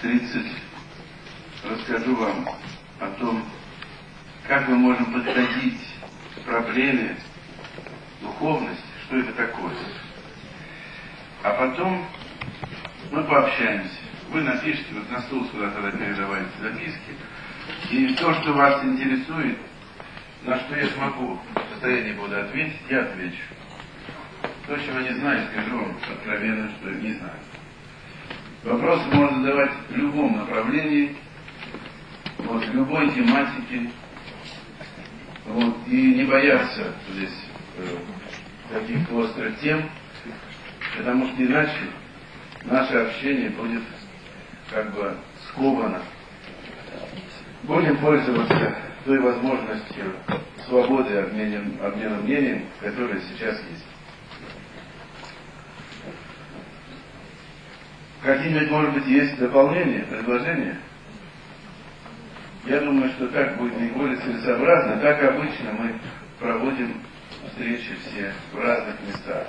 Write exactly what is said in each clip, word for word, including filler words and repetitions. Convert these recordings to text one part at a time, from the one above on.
тридцать расскажу вам о том, как мы можем подходить к проблеме духовности, что это такое. А потом мы пообщаемся. Вы напишите, вот на стол сюда тогда передавайте записки. И то, что вас интересует, на что я смогу в состоянии буду ответить, я отвечу. То, чего не знаю, скажу вам откровенно, что не знаю. Вопросы можно задавать в любом направлении, вот, в любой тематике, вот, и не бояться здесь э, таких острых тем, потому что иначе наше общение будет как бы сковано. Будем пользоваться той возможностью свободы обмена, обмена мнением, которая сейчас есть. Какие-нибудь, может быть, есть дополнения, предложения? Я думаю, что так будет наиболее целесообразно. Так обычно мы проводим встречи все в разных местах.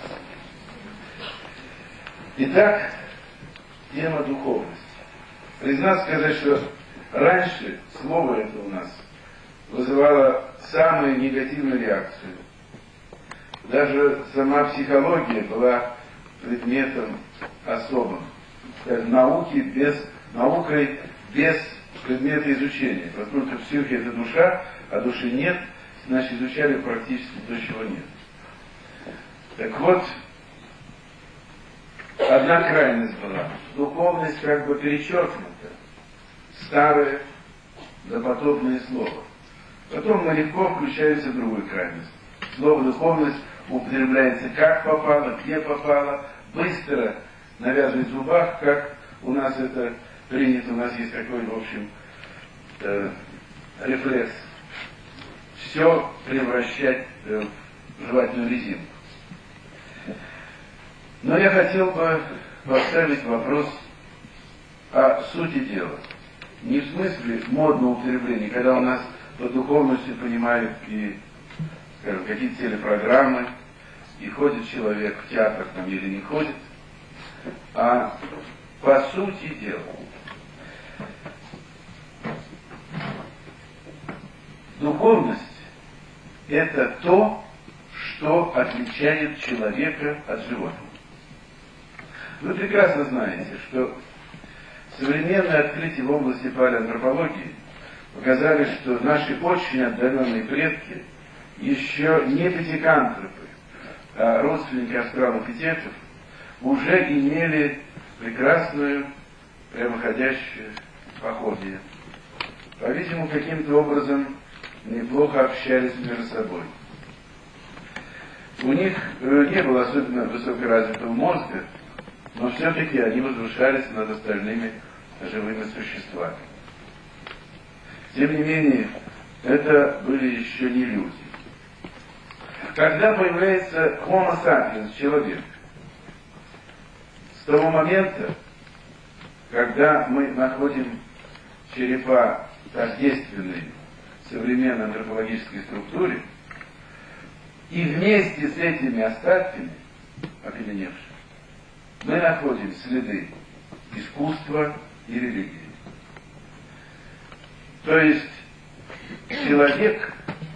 Итак, тема духовности. Признаться сказать, что раньше слово это у нас вызывало самую негативную реакцию. Даже сама психология была предметом особым. Науки без, наукой без предмета изучения. Поскольку психика это душа, а души нет, значит изучали практически то, чего нет. Так вот, одна крайность была. Духовность как бы перечеркнута. Старое, допотопное слово. Потом мы легко включаемся в другую крайность. Слово духовность употребляется как попало, где попало, быстро навязывает в зубах, как у нас это принято, у нас есть такой, в общем, э, рефлекс. Все превращать э, в жевательную резинку. Но я хотел бы поставить вопрос о сути дела. Не в смысле модного употребления, когда у нас по духовности понимают и, скажем, какие-то телепрограммы, и ходит человек в театр там или не ходит, а по сути дела. Духовность – это то, что отличает человека от животного. Вы прекрасно знаете, что современные открытия в области палеоантропологии показали, что наши очень отдаленные предки еще не пятикантропы, а родственники австралопитеков уже имели прекрасную прямоходящую походье. По-видимому, каким-то образом неплохо общались между собой. У них не было особенно высокоразвитого мозга, но все-таки они возвышались над остальными живыми существами. Тем не менее, это были еще не люди. Когда появляется Homo sapiens, человек, с того момента, когда мы находим черепа тождественные современной антропологической структуре, и вместе с этими остатками, окаменевшими, мы находим следы искусства и религии. То есть человек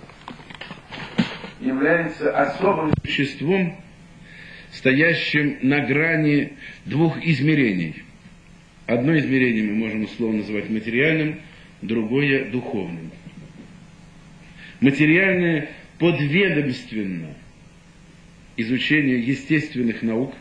является особым существом, стоящим на грани двух измерений. Одно измерение мы можем условно называть материальным, другое духовным. Материальное подведомственно изучению естественных наук.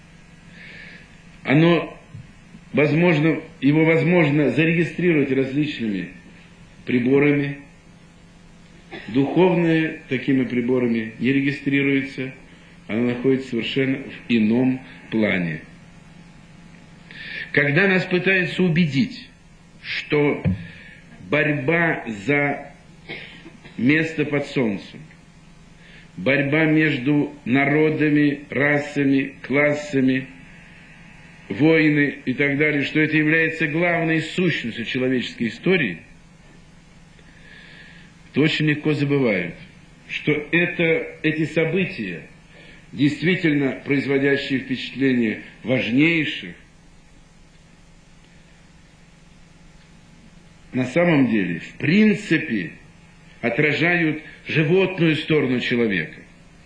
Оно возможно, его возможно зарегистрировать различными приборами. Духовное такими приборами не регистрируется, оно находится совершенно в ином плане. Когда нас пытаются убедить, что борьба за место под солнцем, борьба между народами, расами, классами, войны и так далее, что это является главной сущностью человеческой истории, то очень легко забывают, что это, эти события, действительно производящие впечатление важнейших, на самом деле, в принципе, отражают животную сторону человека.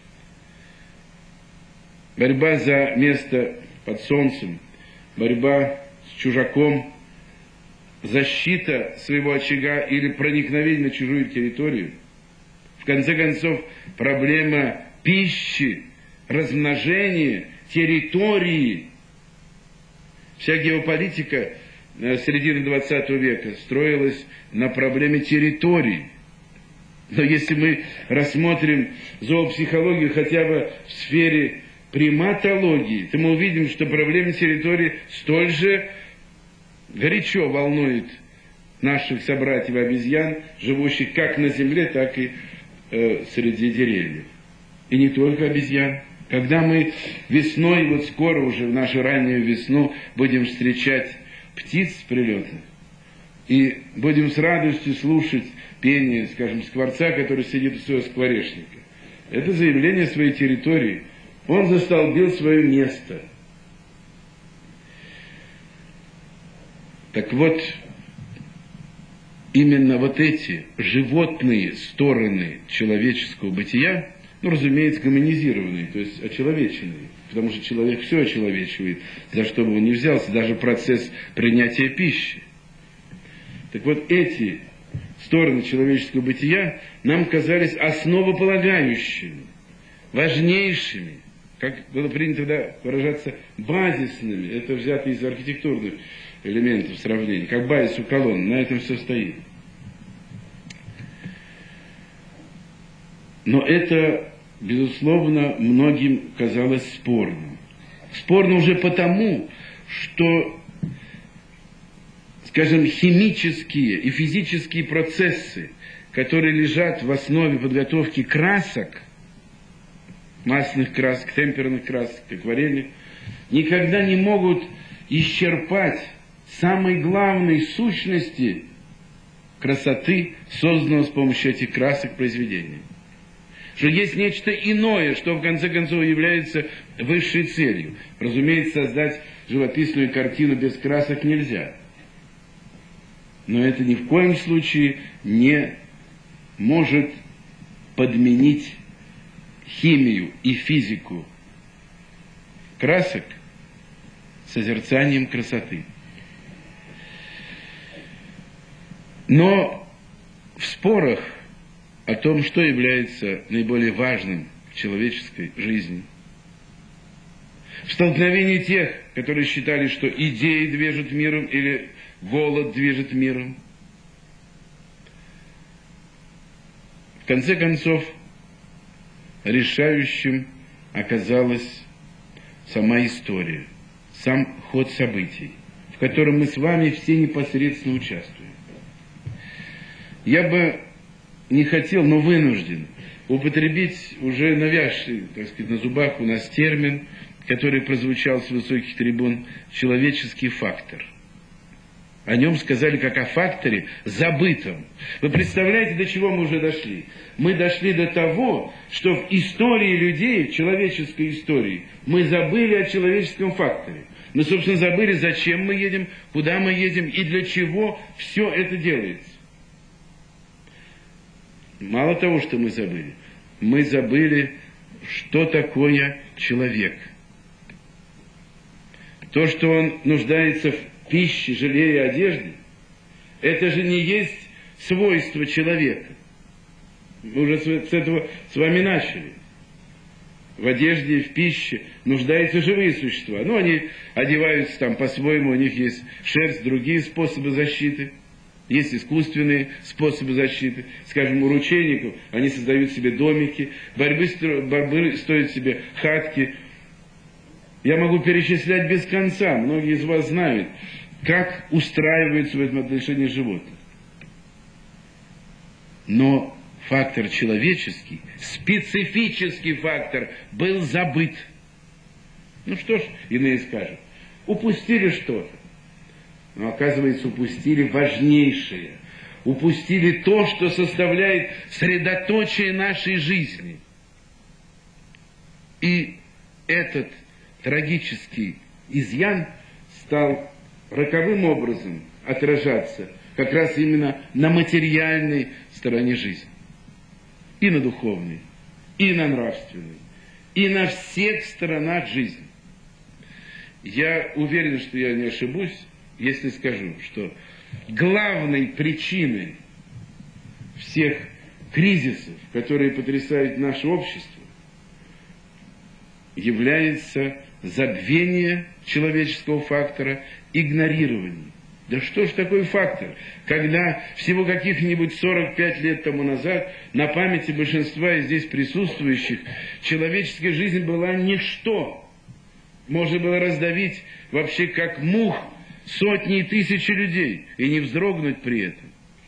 Борьба за место под солнцем, борьба с чужаком, защита своего очага или проникновение на чужую территорию. В конце концов, проблема пищи, размножения, территории. Вся геополитика середины двадцатого века строилась на проблеме территории. Но если мы рассмотрим зоопсихологию хотя бы в сфере приматологии, то мы увидим, что проблема территории столь же горячо волнует наших собратьев обезьян, живущих как на земле, так и э, среди деревьев. И не только обезьян. Когда мы весной, вот скоро уже в нашу раннюю весну, будем встречать птиц прилетных, и будем с радостью слушать пение, скажем, скворца, который сидит у своего скворечника. Это заявление своей территории. Он застолбил свое место. Так вот, именно вот эти животные стороны человеческого бытия, ну, разумеется, гуманизированные, то есть очеловеченные, потому что человек все очеловечивает, за что бы он ни взялся, даже процесс принятия пищи. Так вот, эти стороны человеческого бытия нам казались основополагающими, важнейшими, как было принято тогда выражаться, базисными. Это взято из архитектурных элементов сравнения, как базис у колонн. На этом все стоит. Но это, безусловно, многим казалось спорным. Спорно уже потому, что, скажем, химические и физические процессы, которые лежат в основе подготовки красок, масляных красок, темперных красок, акварели, никогда не могут исчерпать самой главной сущности красоты, созданного с помощью этих красок произведения. Что есть нечто иное, что в конце концов является высшей целью. Разумеется, создать живописную картину без красок нельзя. Но это ни в коем случае не может подменить химию и физику красок созерцанием красоты. Но в спорах о том, что является наиболее важным в человеческой жизни, в столкновении тех, которые считали, что идеи движут миром или голод движет миром, в конце концов, решающим оказалась сама история, сам ход событий, в котором мы с вами все непосредственно участвуем. Я бы не хотел, но вынужден употребить уже навязший, так сказать, на зубах у нас термин, который прозвучал с высоких трибун, человеческий фактор. О нем сказали как о факторе забытом. Вы представляете, до чего мы уже дошли? Мы дошли до того, что в истории людей, в человеческой истории, мы забыли о человеческом факторе. Мы, собственно, забыли, зачем мы едем, куда мы едем и для чего все это делается. Мало того, что мы забыли, мы забыли, что такое человек. То, что он нуждается в пище, жилье и одежде, это же не есть свойство человека. Мы уже с этого с вами начали. В одежде и в пище нуждаются живые существа. Ну, они одеваются там по-своему, у них есть шерсть, другие способы защиты. Есть искусственные способы защиты. Скажем, у ручейников они создают себе домики, борьбы, борьбы строят себе хатки. Я могу перечислять без конца. Многие из вас знают, как устраиваются в этом отношении животных. Но фактор человеческий, специфический фактор, был забыт. Ну что ж, иные скажут, упустили что-то. Но оказывается, упустили важнейшее. Упустили то, что составляет средоточие нашей жизни. И этот трагический изъян стал роковым образом отражаться как раз именно на материальной стороне жизни. И на духовной, и на нравственной, и на всех сторонах жизни. Я уверен, что я не ошибусь, если скажу, что главной причиной всех кризисов, которые потрясают наше общество, является забвение человеческого фактора, игнорирование. Да что ж такой фактор, когда всего каких-нибудь сорок пять лет тому назад на памяти большинства из здесь присутствующих человеческая жизнь была ничто. Можно было раздавить вообще как мух сотни и тысячи людей и не вздрогнуть при этом.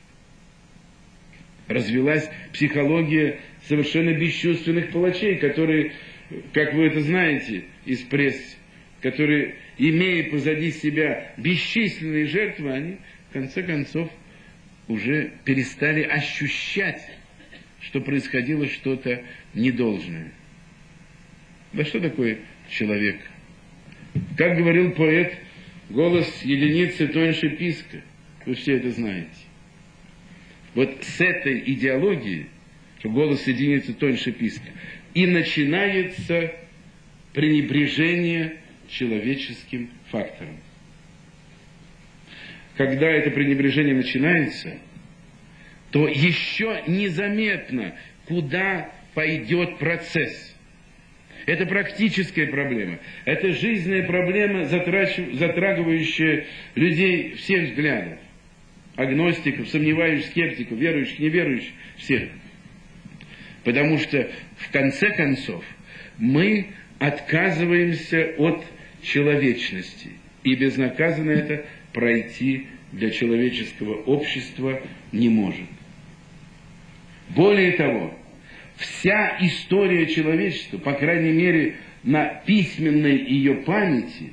Развилась психология совершенно бесчувственных палачей, которые, как вы это знаете из прессы, которые, имея позади себя бесчисленные жертвы, они, в конце концов, уже перестали ощущать, что происходило что-то недолжное. Да что такое человек? Как говорил поэт, голос единицы тоньше писка. Вы все это знаете. Вот с этой идеологии, что голос единицы тоньше писка, и начинается пренебрежение человеческим фактором. Когда это пренебрежение начинается, то еще незаметно, куда пойдет процесс. Это практическая проблема. Это жизненная проблема, затрагивающая людей всех взглядов. Агностиков, сомневающихся, скептиков, верующих, неверующих, всех. Потому что, в конце концов, мы отказываемся от человечности. И безнаказанно это пройти для человеческого общества не может. Более того, вся история человечества, по крайней мере, на письменной ее памяти,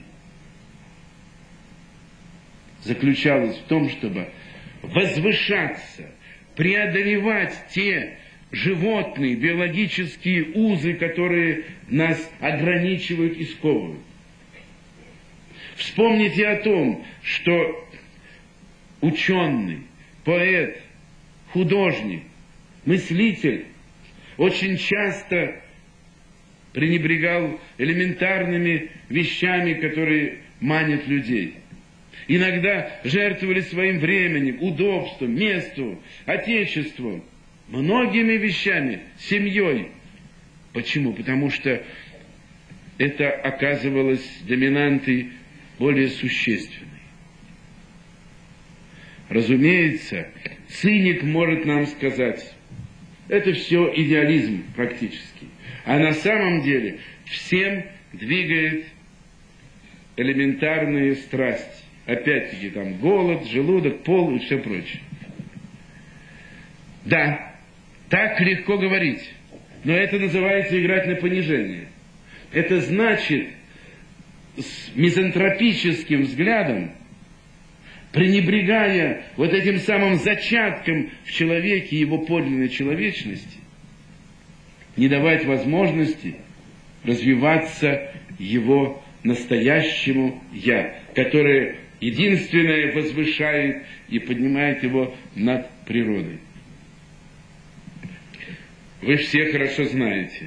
заключалась в том, чтобы возвышаться, преодолевать те животные, биологические узы, которые нас ограничивают и сковывают. Вспомните о том, что ученый, поэт, художник, мыслитель очень часто пренебрегал элементарными вещами, которые манят людей. Иногда жертвовали своим временем, удобством, местом, отечеством, многими вещами, семьей. Почему? Потому что это оказывалось доминантой более существенной. Разумеется, циник может нам сказать, это все идеализм практически. А на самом деле всем двигает элементарные страсти. Опять-таки там голод, желудок, пол и все прочее. Да, так легко говорить, но это называется играть на понижение. Это значит с мизантропическим взглядом, пренебрегая вот этим самым зачатком в человеке его подлинной человечности, не давать возможности развиваться его настоящему «я», которое единственное возвышает и поднимает его над природой. Вы все хорошо знаете,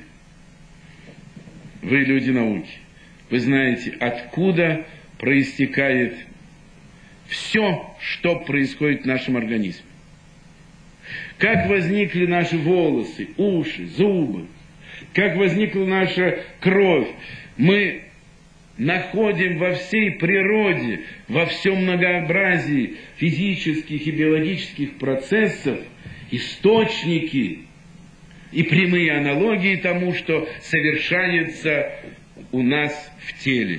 вы люди науки, вы знаете, откуда проистекает все, что происходит в нашем организме. Как возникли наши волосы, уши, зубы, как возникла наша кровь. Мы находим во всей природе, во всем многообразии физических и биологических процессов источники и прямые аналогии тому, что совершается у нас в теле.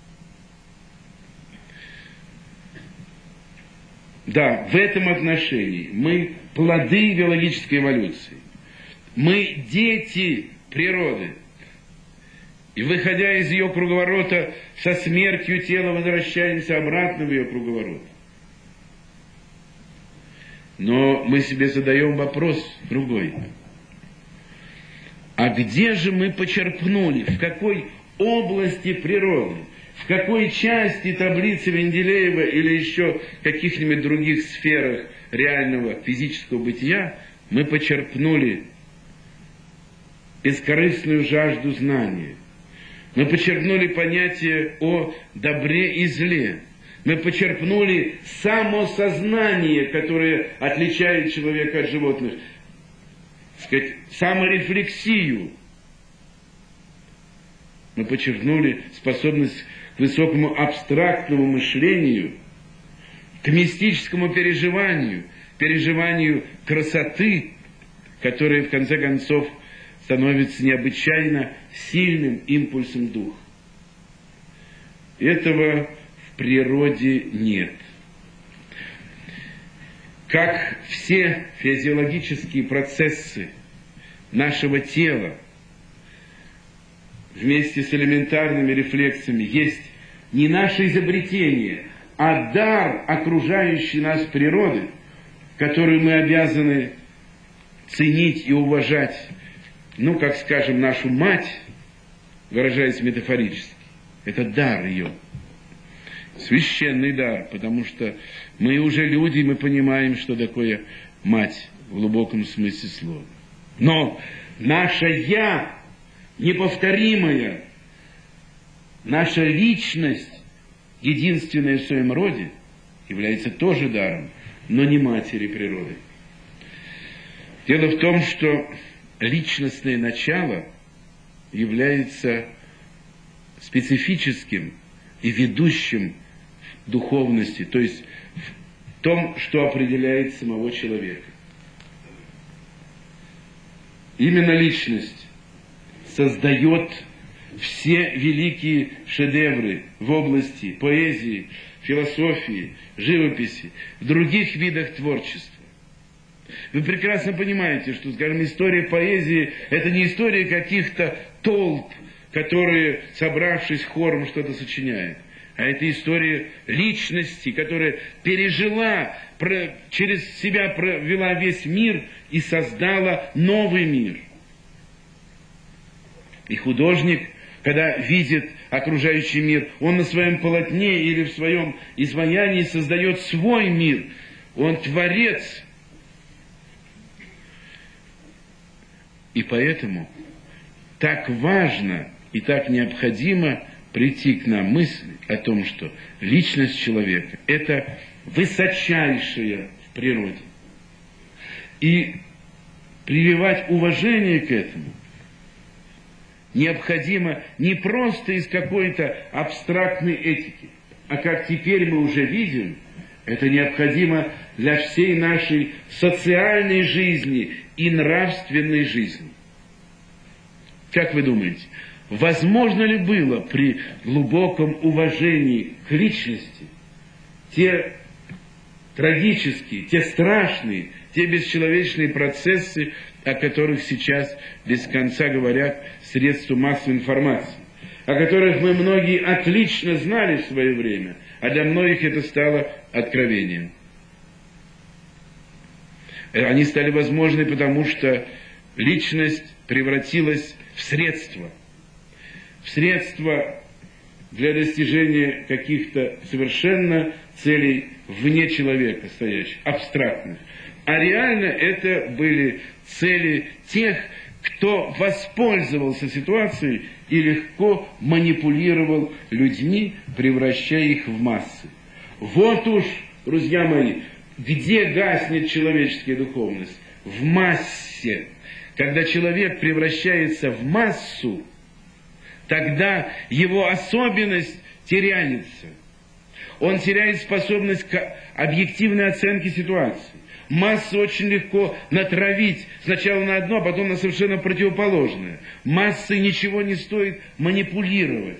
Да, в этом отношении мы плоды биологической эволюции. Мы дети природы. И, выходя из ее круговорота, со смертью тела возвращаемся обратно в ее круговорот. Но мы себе задаем вопрос другой. А где же мы почерпнули, в какой области природы, в в какой части таблицы Менделеева или еще каких-нибудь других сферах реального физического бытия мы почерпнули бескорыстную жажду знания. Мы почерпнули понятие о добре и зле. Мы почерпнули самосознание, которое отличает человека от животных, так сказать, саморефлексию. Мы почерпнули способность к высокому абстрактному мышлению, к мистическому переживанию, переживанию красоты, которая в конце концов становится необычайно сильным импульсом духа. Этого в природе нет. Как все физиологические процессы нашего тела вместе с элементарными рефлексами есть не наше изобретение, а дар окружающей нас природы, которую мы обязаны ценить и уважать, ну, как скажем, нашу мать, выражаясь метафорически, это дар ее, священный дар, потому что мы уже люди, мы понимаем, что такое мать в глубоком смысле слова. Но наше «я» неповторимая, наша личность, единственная в своем роде, является тоже даром, но не матери природы. Дело в том, что личностное начало является специфическим и ведущим в духовности, то есть в том, что определяет самого человека. Именно личность создает все великие шедевры в области поэзии, философии, живописи, в других видах творчества. Вы прекрасно понимаете, что, скажем, история поэзии – это не история каких-то толп, которые, собравшись хором, что-то сочиняют, а это история личности, которая пережила, про, через себя провела весь мир и создала новый мир. И художник, когда видит окружающий мир, он на своем полотне или в своем изваянии создает свой мир. Он творец. И поэтому так важно и так необходимо прийти к нам мысли о том, что личность человека – это высочайшая в природе. И прививать уважение к этому необходимо не просто из какой-то абстрактной этики, а как теперь мы уже видим, это необходимо для всей нашей социальной жизни и нравственной жизни. Как вы думаете, возможно ли было при глубоком уважении к личности те трагические, те страшные, те бесчеловечные процессы, о которых сейчас без конца говорят средства массовой информации, о которых мы многие отлично знали в свое время, а для многих это стало откровением. Они стали возможны, потому что личность превратилась в средство, в средство для достижения каких-то совершенно целей вне человека стоящих, абстрактных. А реально это были цели тех, кто воспользовался ситуацией и легко манипулировал людьми, превращая их в массы. Вот уж, друзья мои, где гаснет человеческая духовность? В массе. Когда человек превращается в массу, тогда его особенность теряется. Он теряет способность к объективной оценке ситуации. Массу очень легко натравить сначала на одно, а потом на совершенно противоположное. Массой ничего не стоит манипулировать.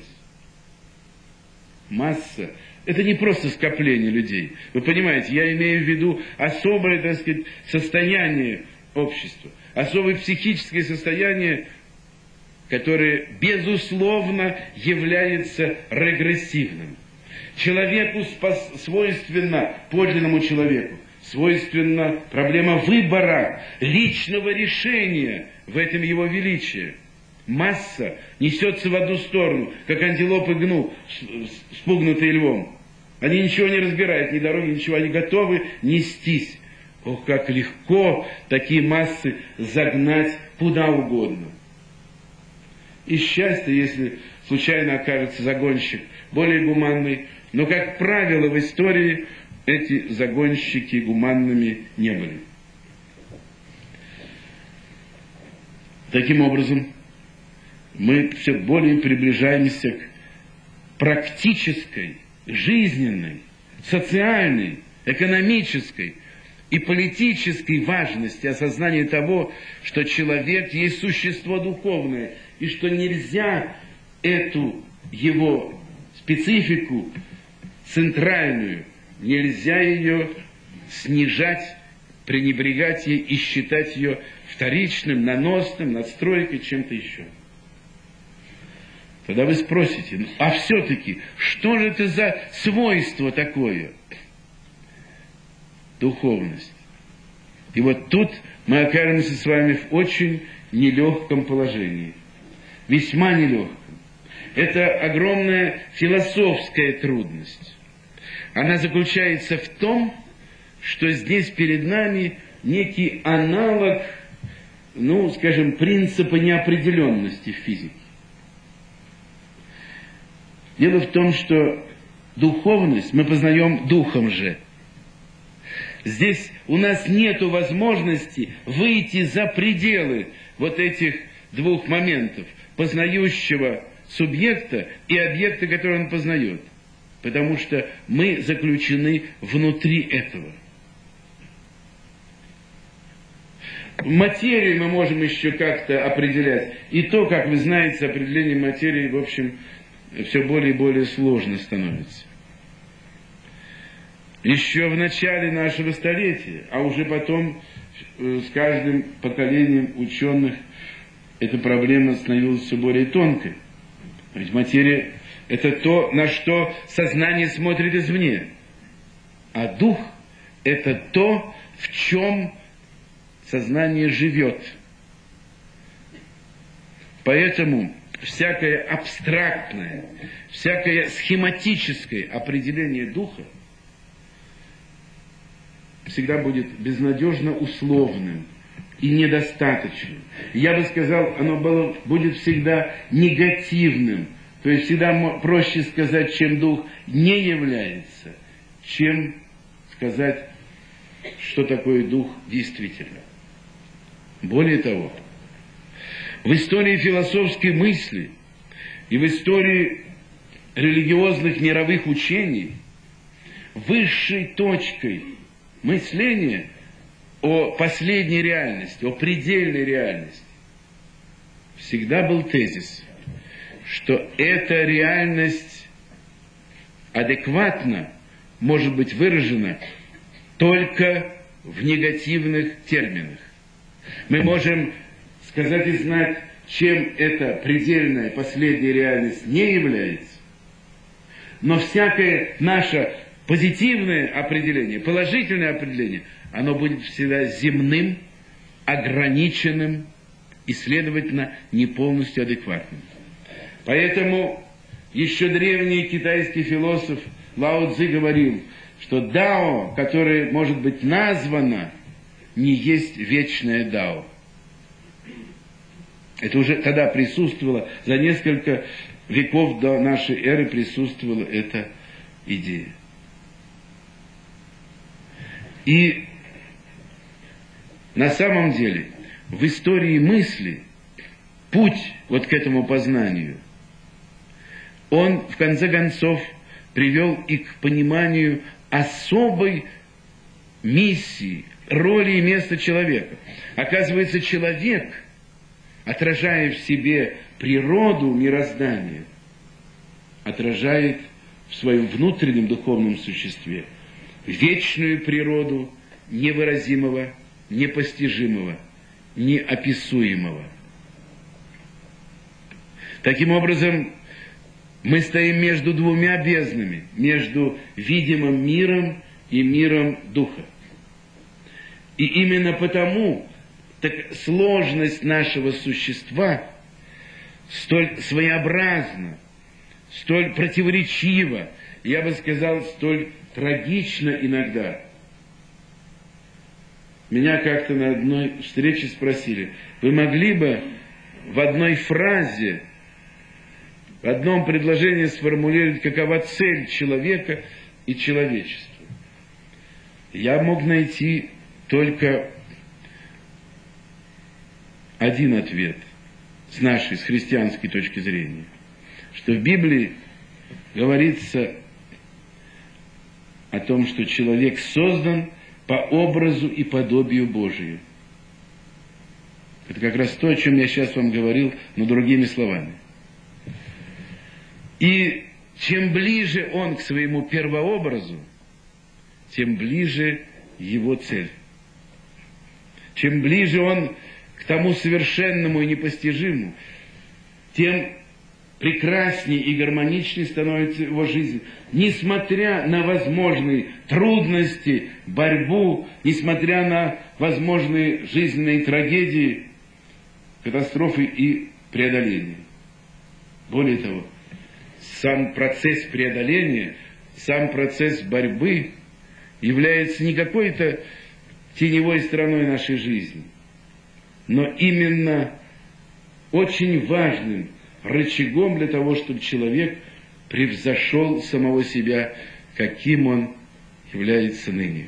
Масса – это не просто скопление людей. Вы понимаете, я имею в виду особое, так сказать, состояние общества, особое психическое состояние, которое, безусловно, является регрессивным. Человеку свойственно, подлинному человеку, свойственна проблема выбора, личного решения в этом его величии. масса несется в одну сторону, как антилопы гну, спугнутые львом. Они ничего не разбирают, ни дороги, ничего, они готовы нестись. Ох, как легко такие массы загнать куда угодно. И счастье, если случайно окажется загонщик более гуманный, но, как правило, в истории эти загонщики гуманными не были. Таким образом, мы все более приближаемся к практической, жизненной, социальной, экономической и политической важности осознания того, что человек есть существо духовное, и что нельзя эту его специфику центральную, нельзя ее снижать, пренебрегать ей и считать ее вторичным, наносным, надстройкой, чем-то еще. Тогда вы спросите, а все-таки, что же это за свойство такое? Духовность. И вот тут мы окажемся с вами в очень нелегком положении. Весьма нелегком. Это огромная философская трудность. Она заключается в том, что здесь перед нами некий аналог, ну, скажем, принципа неопределенности в физике. Дело в том, что духовность мы познаем духом же. Здесь у нас нет возможности выйти за пределы вот этих двух моментов, познающего субъекта и объекта, который он познает. Потому что мы заключены внутри этого. Материю мы можем еще как-то определять. И то, как вы знаете, определение материи, в общем, все более и более сложно становится. Еще в начале нашего столетия, а уже потом с каждым поколением ученых эта проблема становилась все более тонкой. Ведь материя – это то, на что сознание смотрит извне. А дух – это то, в чем сознание живет. Поэтому всякое абстрактное, всякое схематическое определение духа всегда будет безнадежно условным и недостаточным. Я бы сказал, оно было, будет всегда негативным. То есть всегда проще сказать, чем дух не является, чем сказать, что такое дух действительно. Более того, в истории философской мысли и в истории религиозных мировых учений высшей точкой мышления о последней реальности, о предельной реальности всегда был тезис, что эта реальность адекватно может быть выражена только в негативных терминах. Мы можем сказать и знать, чем эта предельная последняя реальность не является, но всякое наше позитивное определение, положительное определение, оно будет всегда земным, ограниченным и, следовательно, не полностью адекватным. Поэтому еще древний китайский философ Лао Цзи говорил, что дао, которое может быть названо, не есть вечное дао. Это уже тогда присутствовало, за несколько веков до нашей эры присутствовала эта идея. И на самом деле в истории мысли путь вот к этому познанию, он в конце концов привел и к пониманию особой миссии, роли и места человека. Оказывается, человек, отражая в себе природу мироздания, отражает в своем внутреннем духовном существе вечную природу невыразимого, непостижимого, неописуемого. Таким образом, мы стоим между двумя безднами, между видимым миром и миром духа. И именно потому так сложность нашего существа столь своеобразно, столь противоречиво, я бы сказал, столь трагично иногда. Меня как-то на одной встрече спросили: вы могли бы в одной фразе, в одном предложении сформулировать, какова цель человека и человечества? Я мог найти только один ответ с нашей, с христианской точки зрения, что в Библии говорится о том, что человек создан по образу и подобию Божию. Это как раз то, о чем я сейчас вам говорил, но другими словами. И чем ближе он к своему первообразу, тем ближе его цель. Чем ближе он к тому совершенному и непостижимому, тем прекраснее и гармоничнее становится его жизнь, несмотря на возможные трудности, борьбу, несмотря на возможные жизненные трагедии, катастрофы и преодоления. Более того, сам процесс преодоления, сам процесс борьбы является не какой-то теневой стороной нашей жизни, но именно очень важным рычагом для того, чтобы человек превзошел самого себя, каким он является ныне.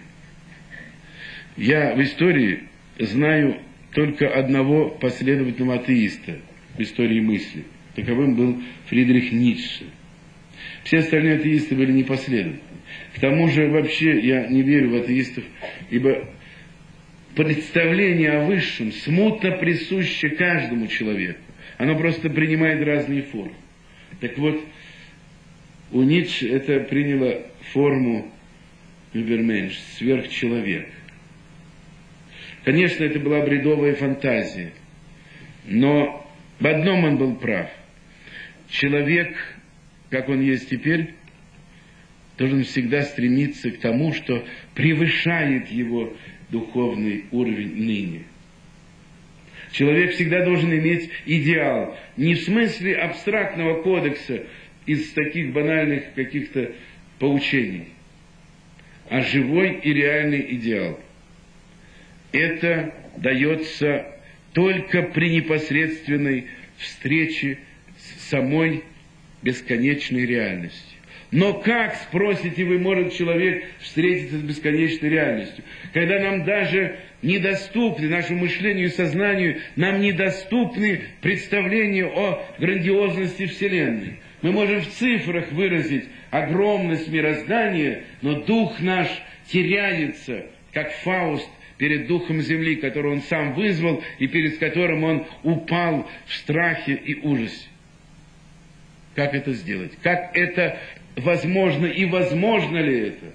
Я в истории знаю только одного последовательного атеиста в истории мысли. Таковым был Фридрих Ницше. Все остальные атеисты были непоследовательны. К тому же вообще я не верю в атеистов, ибо представление о высшем смутно присуще каждому человеку. Оно просто принимает разные формы. Так вот, у Ницше это приняло форму «Übermensch», сверхчеловек. Конечно, это была бредовая фантазия, но в одном он был прав. Человек, как он есть теперь, должен всегда стремиться к тому, что превышает его духовный уровень ныне. Человек всегда должен иметь идеал, не в смысле абстрактного кодекса из таких банальных каких-то поучений, а живой и реальный идеал. Это дается только при непосредственной встрече с самой бесконечной реальностью. Но как, спросите вы, может человек встретиться с бесконечной реальностью, когда нам даже недоступны, нашему мышлению и сознанию, нам недоступны представления о грандиозности Вселенной. Мы можем в цифрах выразить огромность мироздания, но дух наш теряется, как Фауст перед духом земли, которого он сам вызвал и перед которым он упал в страхе и ужасе. Как это сделать? Как это возможно и возможно ли это?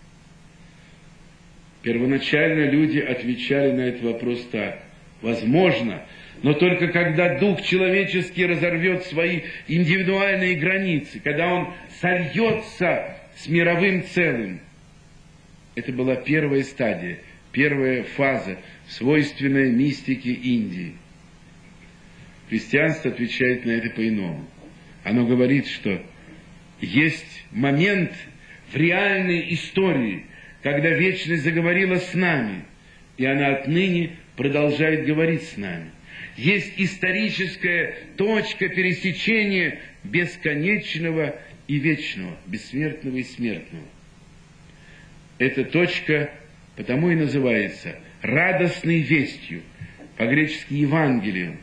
Первоначально люди отвечали на этот вопрос так: возможно, но только когда дух человеческий разорвет свои индивидуальные границы, когда он сольется с мировым целым. Это была первая стадия, первая фаза, свойственная мистике Индии. Христианство отвечает на это по-иному. Оно говорит, что есть момент в реальной истории, когда вечность заговорила с нами, и она отныне продолжает говорить с нами. Есть историческая точка пересечения бесконечного и вечного, бессмертного и смертного. Эта точка потому и называется радостной вестью, по-гречески Евангелием.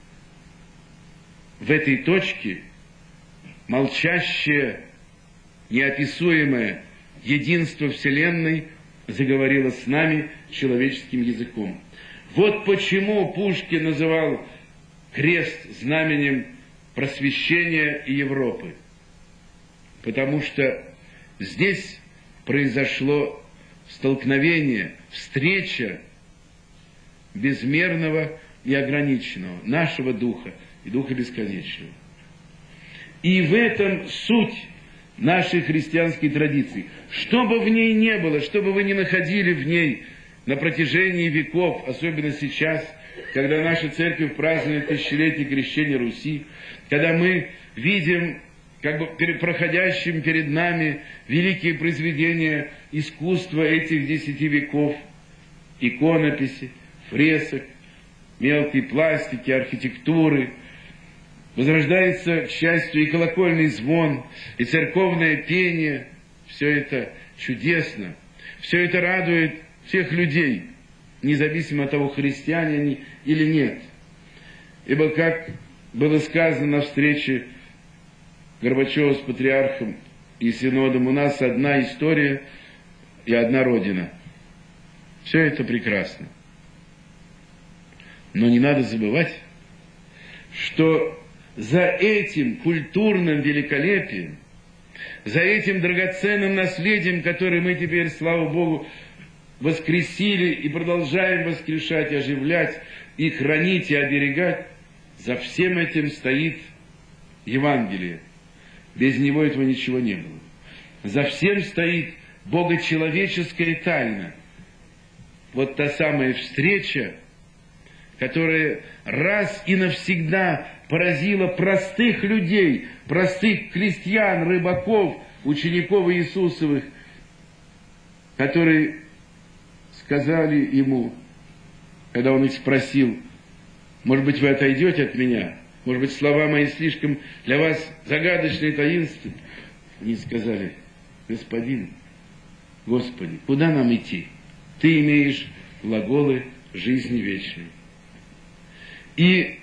В этой точке молчащее, неописуемое единство Вселенной заговорило с нами человеческим языком. Вот почему Пушкин называл крест знаменем просвещения и Европы. Потому что здесь произошло столкновение, встреча безмерного и ограниченного, нашего духа и духа бесконечного. И в этом суть нашей христианской традиции. Что бы в ней не было, что бы вы ни находили в ней на протяжении веков, особенно сейчас, когда наша церковь празднует тысячелетие крещения Руси, когда мы видим, как бы проходящим перед нами великие произведения искусства этих десяти веков, иконописи, фресок, мелкой пластики, архитектуры, возрождается, к счастью, и колокольный звон, и церковное пение. Все это чудесно, все это радует всех людей, независимо от того, христиане они или нет. Ибо, как было сказано на встрече Горбачева с патриархом и синодом, у нас одна история и одна Родина. Все это прекрасно. Но не надо забывать, что за этим культурным великолепием, за этим драгоценным наследием, которое мы теперь, слава Богу, воскресили и продолжаем воскрешать, оживлять и хранить и оберегать, за всем этим стоит Евангелие. Без него этого ничего не было. За всем стоит богочеловеческая тайна. Вот та самая встреча, которая раз и навсегда поразила простых людей, простых крестьян, рыбаков, учеников Иисусовых, которые сказали ему, когда он их спросил: может быть, вы отойдете от меня? Может быть, слова мои слишком для вас загадочны и таинственны? Они сказали: Господин, Господи, куда нам идти? Ты имеешь глаголы жизни вечной. И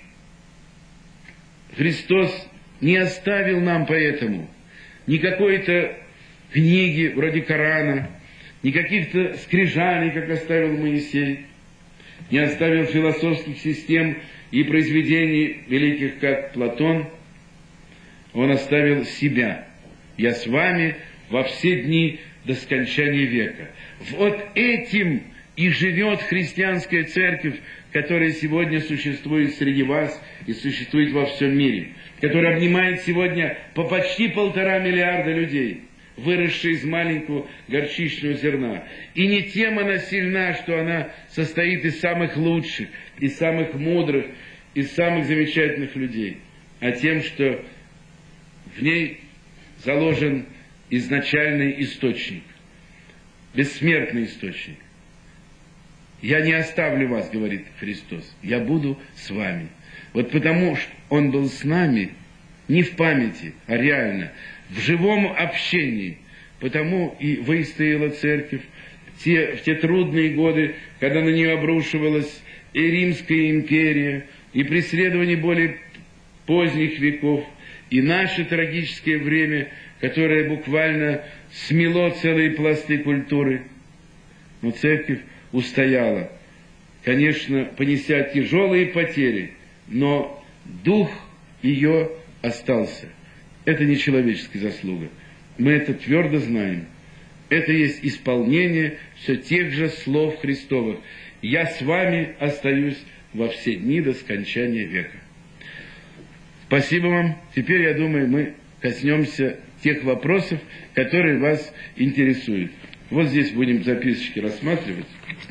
Христос не оставил нам поэтому ни какой-то книги вроде Корана, ни каких-то скрижалей, как оставил Моисей, не оставил философских систем и произведений великих, как Платон. Он оставил себя. Я с вами во все дни до скончания века. Вот этим и живет христианская церковь, которая сегодня существует среди вас и существует во всем мире, которая обнимает сегодня по почти полтора миллиарда людей, выросшие из маленького горчичного зерна. И не тем она сильна, что она состоит из самых лучших, из самых мудрых, из самых замечательных людей, а тем, что в ней заложен изначальный источник, бессмертный источник. «Я не оставлю вас, — говорит Христос, — я буду с вами». Вот потому что Он был с нами не в памяти, а реально, в живом общении. Потому и выстояла церковь в те, в те трудные годы, когда на нее обрушивалась и Римская империя, и преследование более поздних веков, и наше трагическое время, которое буквально смело целые пласты культуры. Но церковь устояла, конечно, понеся тяжелые потери, но дух ее остался. Это не человеческая заслуга. Мы это твердо знаем. Это есть исполнение все тех же слов Христовых. «Я с вами остаюсь во все дни до скончания века». Спасибо вам. Теперь, я думаю, мы коснемся тех вопросов, которые вас интересуют. Вот здесь будем записочки рассматривать.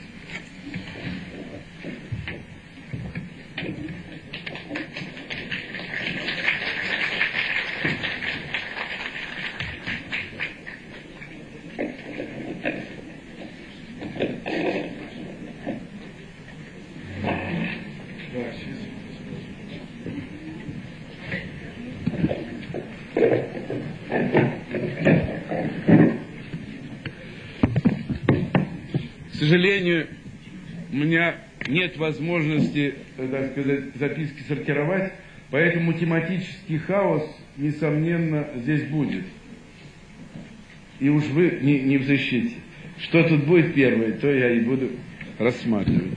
К сожалению, у меня нет возможности, так сказать, записки сортировать, поэтому тематический хаос, несомненно, здесь будет. И уж вы не, не в защите. Что тут будет первое, то я и буду рассматривать.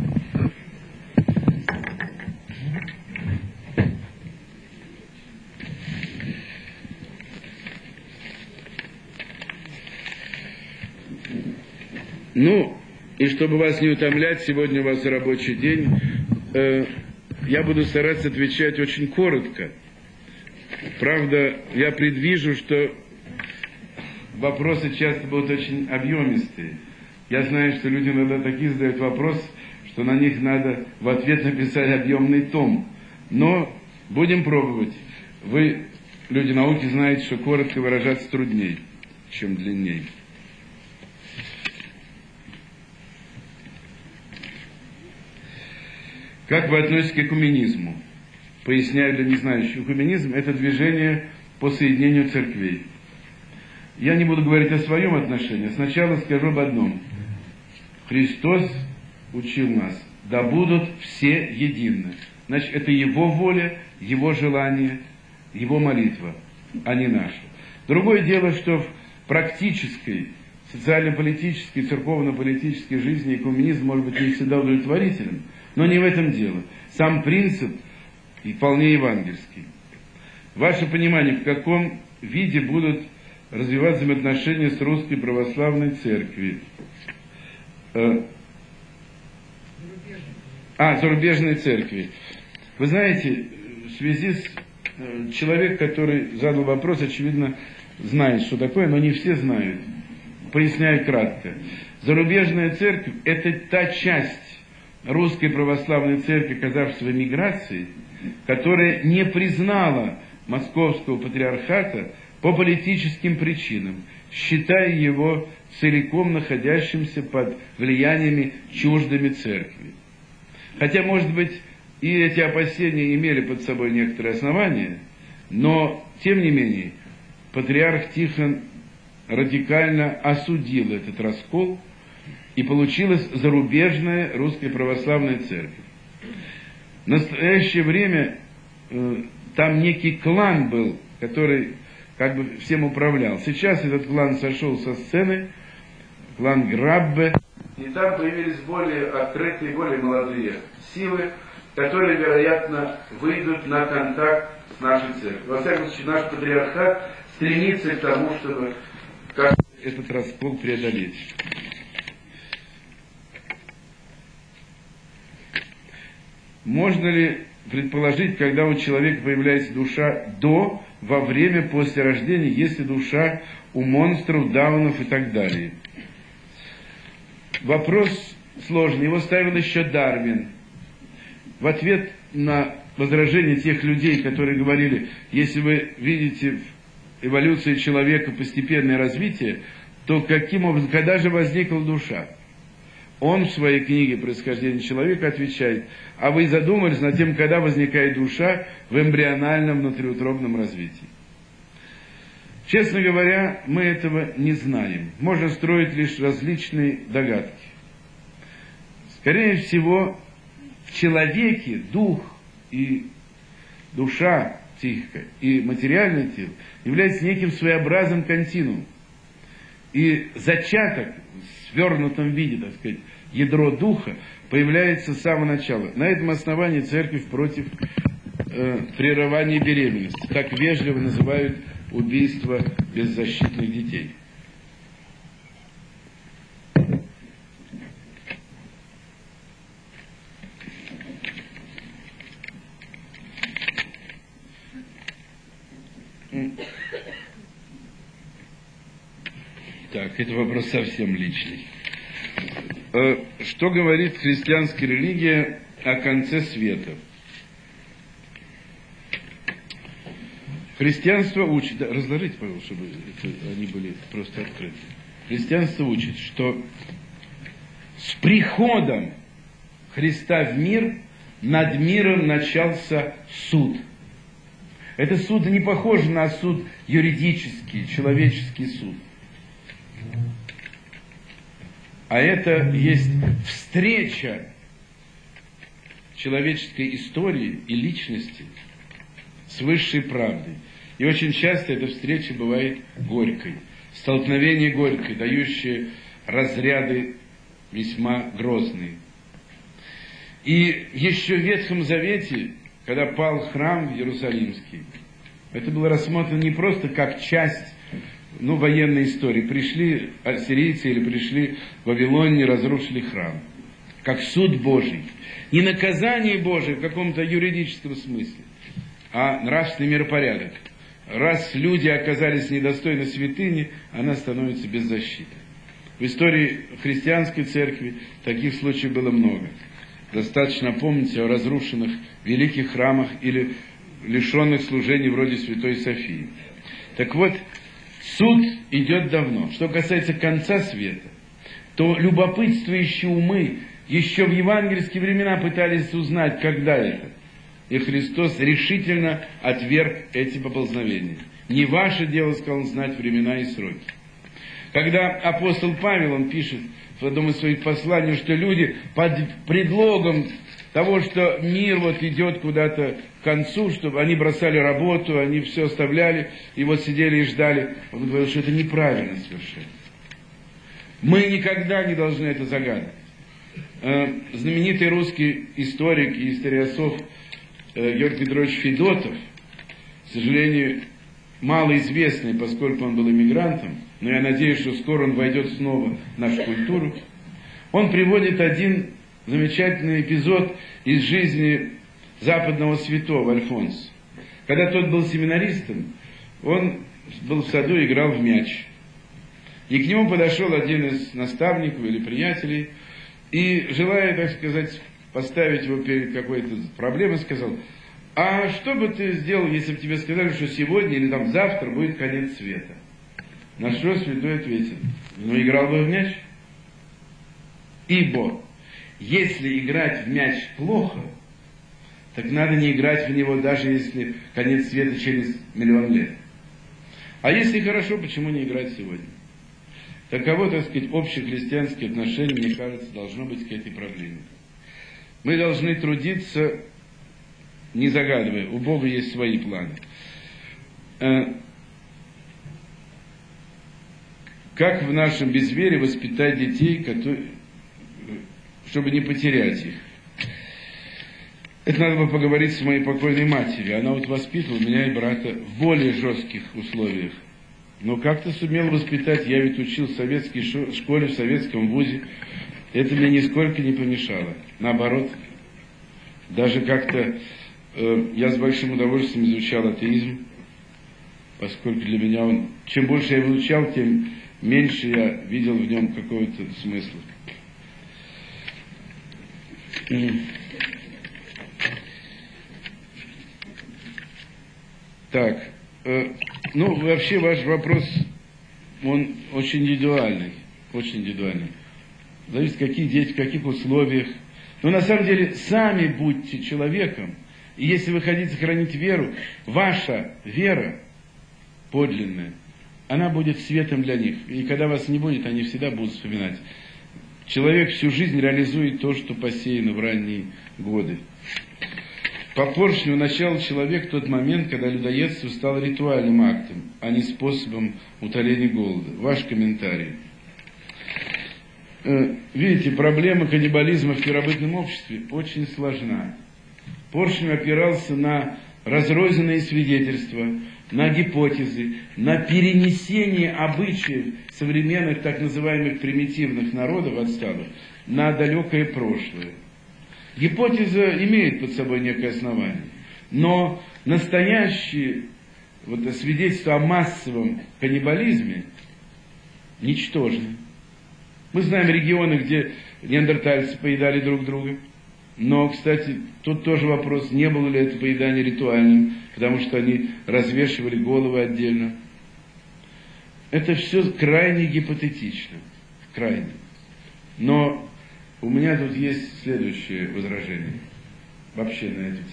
Ну, и чтобы вас не утомлять, сегодня у вас рабочий день, э, я буду стараться отвечать очень коротко. Правда, я предвижу, что вопросы часто будут очень объемистые. Я знаю, что люди иногда такие задают вопросы, что на них надо в ответ написать объемный том. Но будем пробовать. Вы, люди науки, знаете, что коротко выражаться труднее, чем длиннее. Как вы относитесь к экуменизму? Поясняю для незнающих. Экуменизм – это движение по соединению церквей. Я не буду говорить о своем отношении. Сначала скажу об одном. Христос учил нас: да будут все едины. Значит, это Его воля, Его желание, Его молитва, а не наша. Другое дело, что в практической, социально-политической, церковно-политической жизни экуменизм может быть не всегда удовлетворителен, но не в этом дело. Сам принцип и вполне евангельский. Ваше понимание, в каком виде будут развиваться взаимоотношения с Русской Православной Церковью? А, зарубежной церкви. Вы знаете, в связи с... Человек, который задал вопрос, очевидно, знает, что такое, но не все знают. Поясняю кратко. Зарубежная церковь – это та часть Русской Православной Церкви, оказавшейся в эмиграции, которая не признала Московского Патриархата по политическим причинам, считая его целиком находящимся под влияниями чуждыми церкви. Хотя, может быть, и эти опасения имели под собой некоторые основания, но, тем не менее, патриарх Тихон радикально осудил этот раскол, и получилась зарубежная Русская Православная Церковь. В настоящее время э, там некий клан был, который как бы всем управлял. Сейчас этот клан сошел со сцены, клан Граббе, и там появились более открытые, более молодые силы, которые, вероятно, выйдут на контакт с нашей церковью. Во всяком случае, наш патриархат стремится к тому, чтобы как этот раскол преодолеть. Можно ли предположить, когда у человека появляется душа до, во время, после рождения, если душа у монстров, даунов и так далее? Вопрос сложный. Его ставил еще Дарвин. В ответ на возражение тех людей, которые говорили: если вы видите в эволюции человека постепенное развитие, то каким образом, когда же возникла душа? Он в своей книге «Происхождение человека» отвечает: а вы задумались над тем, когда возникает душа в эмбриональном внутриутробном развитии? Честно говоря, мы этого не знаем. Можно строить лишь различные догадки. Скорее всего, в человеке дух и душа, психика и материальное тело являются неким своеобразным континуумом. И зачаток в свернутом виде, так сказать, ядро духа, появляется с самого начала. На этом основании церковь против э, прерывания беременности. Так вежливо называют убийство беззащитных детей. Так, это вопрос совсем личный. Что говорит христианская религия о конце света? Христианство учит... Да, разложите, пожалуйста, чтобы это, они были просто открыты. Христианство учит, что с приходом Христа в мир над миром начался суд. Это суд не похож на суд юридический, человеческий суд. А это есть встреча человеческой истории и личности с высшей правдой. И очень часто эта встреча бывает горькой. Столкновение горькое, дающее разряды весьма грозные. И еще в Ветхом Завете, когда пал храм Иерусалимский, это было рассмотрено не просто как часть ну, военной истории. Пришли ассирийцы или пришли в Вавилон и разрушили храм. Как суд Божий. Не наказание Божие в каком-то юридическом смысле, а нравственный миропорядок. Раз люди оказались недостойны святыни, она становится беззащитной. В истории христианской церкви таких случаев было много. Достаточно помнить о разрушенных великих храмах или лишенных служений вроде Святой Софии. Так вот, суд идет давно. Что касается конца света, то любопытствующие умы еще в евангельские времена пытались узнать, когда это. И Христос решительно отверг эти поползновения. Не ваше дело, сказал он, знать времена и сроки. Когда апостол Павел, он пишет в одном из своих посланий, что люди под предлогом того, что мир вот идет куда-то к концу, чтобы они бросали работу, они все оставляли, и вот сидели и ждали. Он говорил, что это неправильно совершенно. Мы никогда не должны это загадывать. Знаменитый русский историк и историософ Георгий Петрович Федотов, к сожалению, малоизвестный, поскольку он был иммигрантом, но я надеюсь, что скоро он войдет снова в нашу культуру, он приводит один замечательный эпизод из жизни западного святого Альфонса. Когда тот был семинаристом, он был в саду и играл в мяч. И к нему подошел один из наставников или приятелей, и, желая, так сказать, поставить его перед какой-то проблемой, сказал: а что бы ты сделал, если бы тебе сказали, что сегодня или там завтра будет конец света? На что святой ответил: ну, играл бы в мяч. Ибо, если играть в мяч плохо, так надо не играть в него, даже если конец света через миллион лет. А если хорошо, почему не играть сегодня? Таково, так сказать, общехристианские отношения, мне кажется, должно быть к этой проблеме. Мы должны трудиться, не загадывая, у Бога есть свои планы. Как в нашем безверии воспитать детей, которые, чтобы не потерять их? Это надо бы поговорить с моей покойной матерью. Она вот воспитывала меня и брата в более жестких условиях. Но как-то сумел воспитать. Я ведь учил в советской школе, в советском вузе. Это мне нисколько не помешало. Наоборот, даже как-то э, я с большим удовольствием изучал атеизм, поскольку для меня он, чем больше я его изучал, тем меньше я видел в нем какого-то смысла. Так, э, ну, вообще ваш вопрос, он очень индивидуальный, очень индивидуальный. Зависит, какие дети, в каких условиях. Но на самом деле, сами будьте человеком, и если вы хотите сохранить веру, ваша вера подлинная, она будет светом для них. И когда вас не будет, они всегда будут вспоминать. Человек всю жизнь реализует то, что посеяно в ранние годы. По Поршню начал человек в тот момент, когда людоедство стало ритуальным актом, а не способом утоления голода. Ваш комментарий. Видите, проблема каннибализма в первобытном обществе очень сложна. Поршню опирался на разрозненные свидетельства, на гипотезы, на перенесение обычаев современных так называемых примитивных народов отсталых на далекое прошлое. Гипотеза имеет под собой некое основание, но настоящее вот, свидетельство о массовом каннибализме ничтожны. Мы знаем регионы, где неандертальцы поедали друг друга, но, кстати, тут тоже вопрос, не было ли это поедание ритуальным, потому что они развешивали головы отдельно. Это все крайне гипотетично, крайне. Но у меня тут есть следующее возражение вообще на эту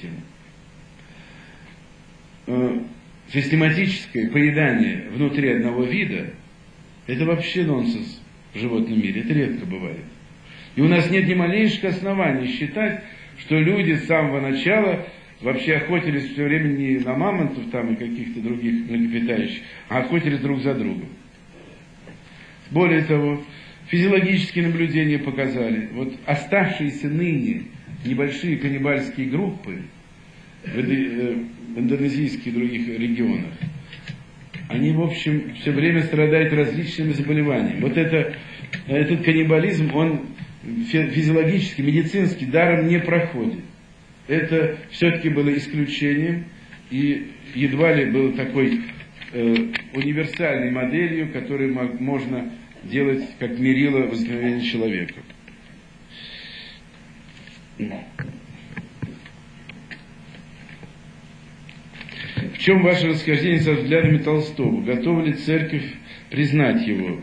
тему. Систематическое поедание внутри одного вида – это вообще нонсенс в животном мире, это редко бывает. И у нас нет ни малейших оснований считать, что люди с самого начала вообще охотились все время не на мамонтов там и каких-то других млекопитающих, а охотились друг за другом. Более того, физиологические наблюдения показали, вот оставшиеся ныне небольшие каннибальские группы в индонезийских и других регионах, они, в общем, все время страдают различными заболеваниями. Вот это, этот каннибализм, он физиологически, медицински даром не проходит. Это все-таки было исключением и едва ли было такой э, универсальной моделью, которую можно делать как мерило возникновения человека. В чем ваше расхождение со взглядами Толстого? Готова ли церковь признать его?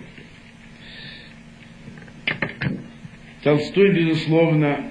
Толстой, безусловно,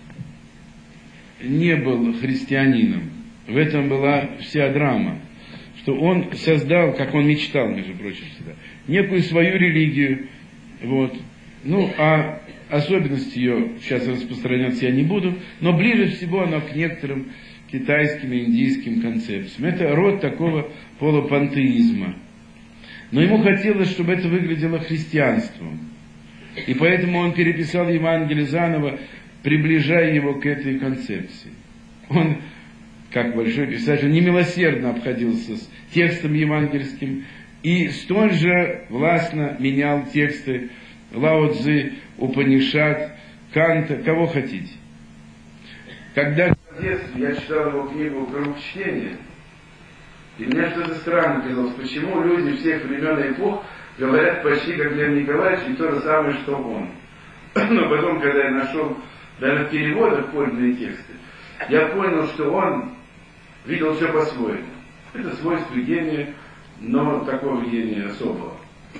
не был христианином. В этом была вся драма. Что он создал, как он мечтал, между прочим, всегда, некую свою религию. Вот. Ну, а особенности ее сейчас распространяться я не буду, но ближе всего она к некоторым китайским и индийским концепциям. Это род такого полупантеизма. Но ему хотелось, чтобы это выглядело христианством. И поэтому он переписал Евангелие заново, приближая его к этой концепции. Он, как большой писатель, немилосердно обходился с текстом евангельским и столь же властно менял тексты Лао Цзы, Упанишад, Канта, кого хотите. Когда в детстве я читал его книгу «Круг чтения», и мне что-то странно казалось, почему люди всех времен и эпох говорят почти как Лев Николаевич и то же самое, что он. Но потом, когда я нашел даже в переводах подлинные тексты, я понял, что он видел все по-своему. Это свойство гения, но такого гения особого.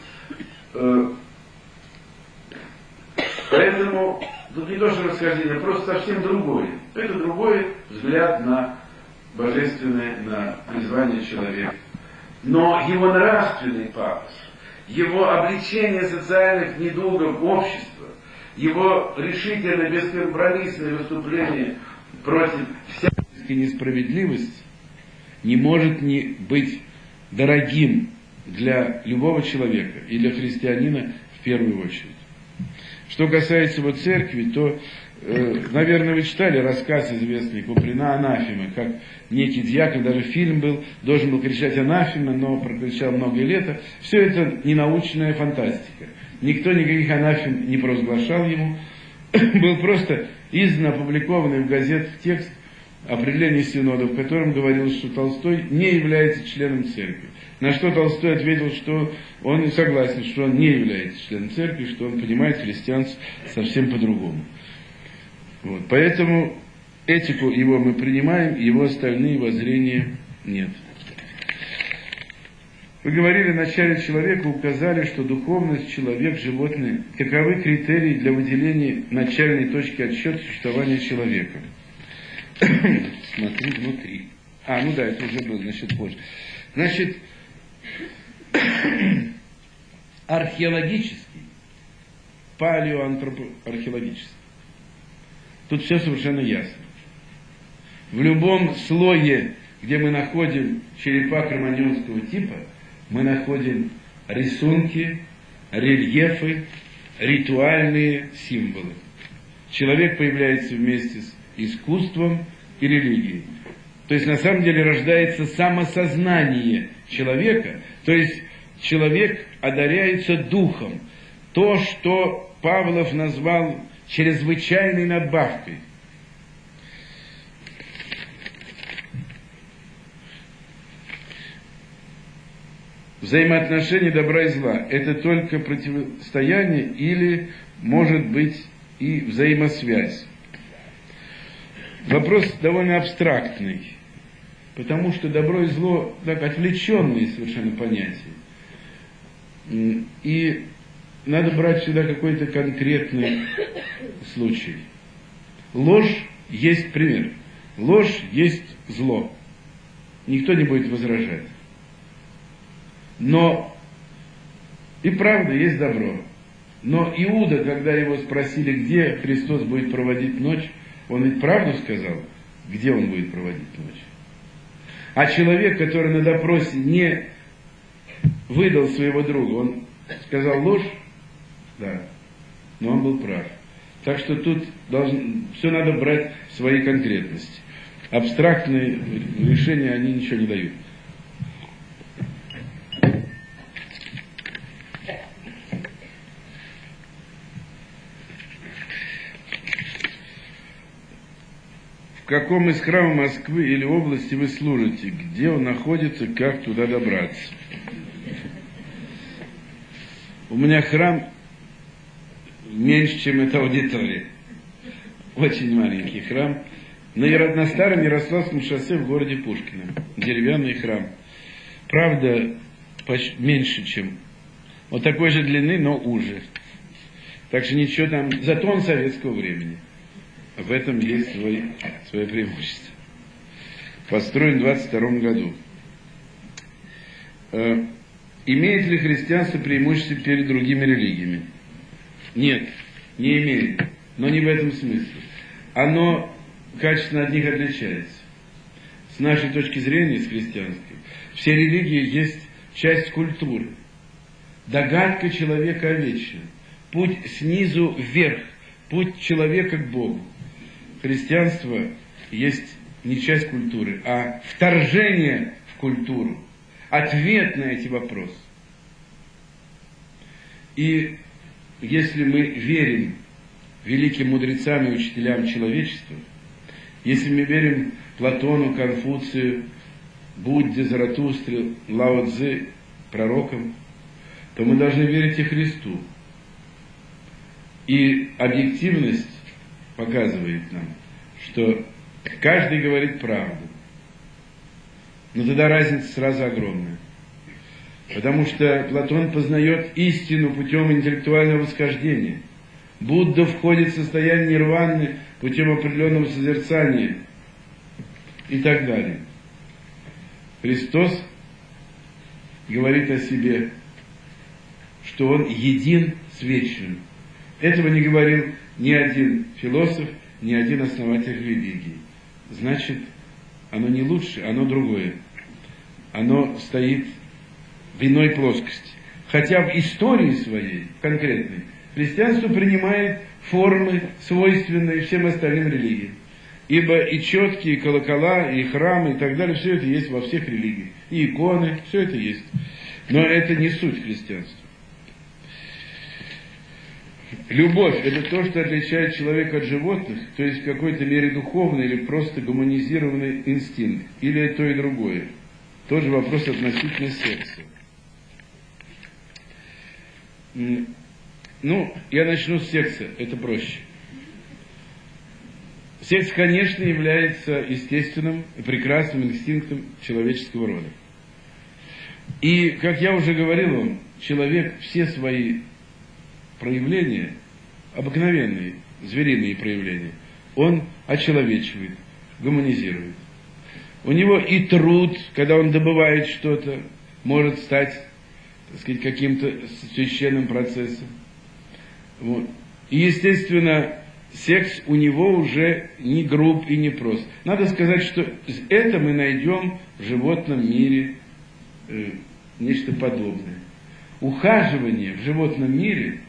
Поэтому тут не то, что расхождение, а просто совсем другое. Это другой взгляд на божественное, на призвание человека. Но его нравственный пафос, его обличение социальных недугов общества, его решительное, бескомпромиссное выступление против всякой несправедливости не может не быть дорогим для любого человека и для христианина в первую очередь. Что касается его церкви, то, э, наверное, вы читали рассказ известный Куприна «Анафема», как некий диакон, даже фильм был, должен был кричать «Анафема», но прокричал много лет. Все это ненаучная фантастика. Никто никаких анафем не провозглашал ему. Был просто издан опубликованный в газетах текст определения Синода, в котором говорилось, что Толстой не является членом церкви. На что Толстой ответил, что он согласен, что он не является членом церкви, что он понимает христианство совсем по-другому. Вот. Поэтому этику его мы принимаем, его остальные воззрения нет. Вы говорили, в начале человека указали, что духовность, человек, животное, каковы критерии для выделения начальной точки отсчета существования человека. Смотри внутри. А, ну да, это уже было, значит, позже. Значит, археологический, палеоантропоархеологический. Тут все совершенно ясно. В любом слое, где мы находим черепа кроманьонского типа, мы находим рисунки, рельефы, ритуальные символы. Человек появляется вместе с искусством и религией. То есть на самом деле рождается самосознание человека, то есть человек одаряется духом. То, что Павлов назвал чрезвычайной надбавкой. Взаимоотношения добра и зла – это только противостояние или, может быть, и взаимосвязь? Вопрос довольно абстрактный, потому что добро и зло так отвлеченные совершенно понятия. И надо брать сюда какой-то конкретный случай. Ложь есть пример. Ложь есть зло. Никто не будет возражать. Но и правда есть добро. Но Иуда, когда его спросили, где Христос будет проводить ночь, он ведь правду сказал, где он будет проводить ночь. А человек, который на допросе не выдал своего друга, он сказал ложь, да, но он был прав. Так что тут должен, все надо брать в своей конкретности. Абстрактные решения, они ничего не дают. В каком из храмов Москвы или области вы служите? Где он находится? Как туда добраться? У меня храм меньше, чем эта аудитория. очень маленький храм, на, Яро... на старом Ярославском шоссе в городе Пушкино. Деревянный храм. Правда, почти меньше, чем... Вот такой же длины, но уже. Так что ничего там... Зато он советского времени. В этом есть свой, свое преимущество. Построен в двадцать втором году. Э, имеет ли христианство преимущество перед другими религиями? Нет, не имеет. Но не в этом смысле. Оно качественно от них отличается. С нашей точки зрения, с христианской, все религии есть часть культуры. Догадка человека о вечном. Путь снизу вверх. Путь человека к Богу. Христианство есть не часть культуры, а вторжение в культуру. Ответ на эти вопросы. И если мы верим великим мудрецам и учителям человечества, если мы верим Платону, Конфуцию, Будде, Заратустре, Лао Цзы, пророкам, то мы должны верить и Христу. И объективность показывает нам, что каждый говорит правду. Но тогда разница сразу огромная. Потому что Платон познает истину путем интеллектуального восхождения. Будда входит в состояние нирваны путем определенного созерцания и так далее. Христос говорит о себе, что Он един с вечным. Этого не говорил ни один философ, ни один основатель религии. Значит, оно не лучше, оно другое. Оно стоит в иной плоскости. Хотя в истории своей, конкретной, христианство принимает формы, свойственные всем остальным религиям. Ибо и четкие колокола, и храмы, и так далее, все это есть во всех религиях. И иконы, все это есть. Но это не суть христианства. Любовь – это то, что отличает человека от животных, то есть в какой-то мере духовный или просто гуманизированный инстинкт, или то и другое. Тоже вопрос относительно секса. Ну, я начну с секса, это проще. Секс, конечно, является естественным и прекрасным инстинктом человеческого рода. И, как я уже говорил вам, человек все свои проявления, обыкновенные, звериные проявления, он очеловечивает, гуманизирует. У него и труд, когда он добывает что-то, может стать, так сказать, каким-то священным процессом. Вот. И, естественно, секс у него уже не груб и не прост. Надо сказать, что это мы найдем в животном мире э, нечто подобное. Ухаживание в животном мире,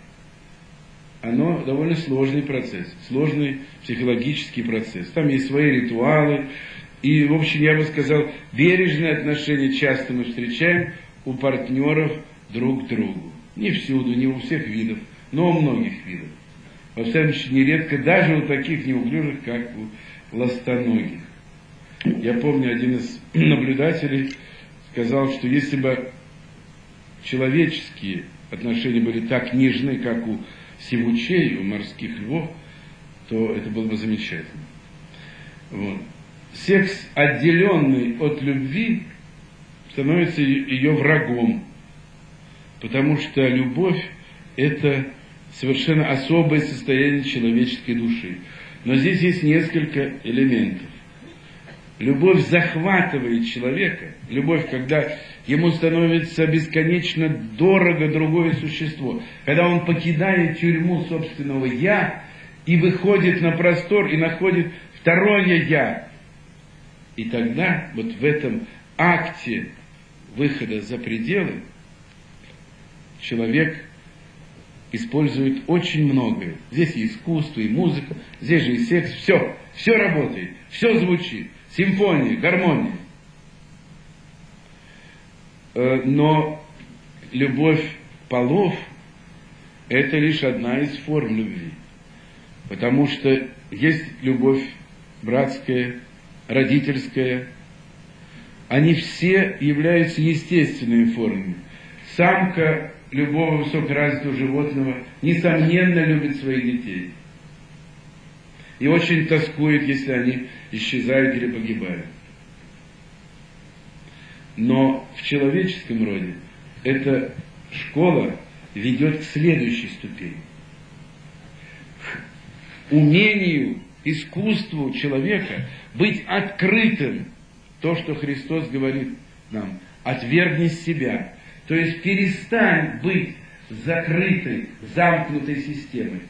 оно довольно сложный процесс, сложный психологический процесс. Там есть свои ритуалы, и, в общем, я бы сказал, бережное отношение часто мы встречаем у партнеров друг к другу. Не всюду, не у всех видов, но у многих видов. Во всяком случае, нередко даже у таких неуклюжих, как у ластоногих. Я помню, один из наблюдателей сказал, что если бы человеческие отношения были так нежны, как у сивучей, у морских львов, то это было бы замечательно. Вот. Секс, отделенный от любви, становится ее врагом, потому что любовь – это совершенно особое состояние человеческой души. Но здесь есть несколько элементов. Любовь захватывает человека. Любовь, когда ему становится бесконечно дорого другое существо. Когда он покидает тюрьму собственного «я» и выходит на простор и находит второе «я». И тогда вот в этом акте выхода за пределы человек использует очень многое. Здесь и искусство, и музыка, здесь же и секс, все, все работает, все звучит, симфония, гармония. Но любовь полов – это лишь одна из форм любви. Потому что есть любовь братская, родительская. Они все являются естественными формами. Самка любого высокоразвитого животного, несомненно, любит своих детей. и очень тоскует, если они исчезают или погибают. Но в человеческом роде эта школа ведет к следующей ступени. К умению, искусству человека быть открытым. То, что Христос говорит нам. Отвергни себя. То есть перестань быть закрытой, замкнутой системой.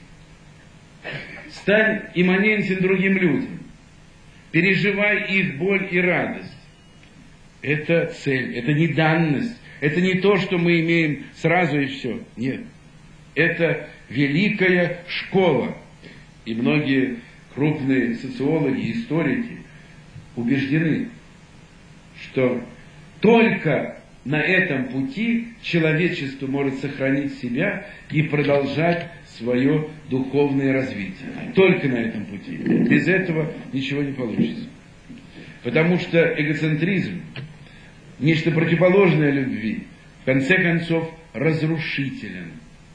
Стань имманентен другим людям. Переживай их боль и радость. Это цель, это не данность. Это не то, что мы имеем сразу и все. Нет. Это великая школа. И многие крупные социологи, историки убеждены, что только на этом пути человечество может сохранить себя и продолжать свое духовное развитие. Только на этом пути. Без этого ничего не получится. Потому что эгоцентризм, нечто противоположное любви, в конце концов разрушителен.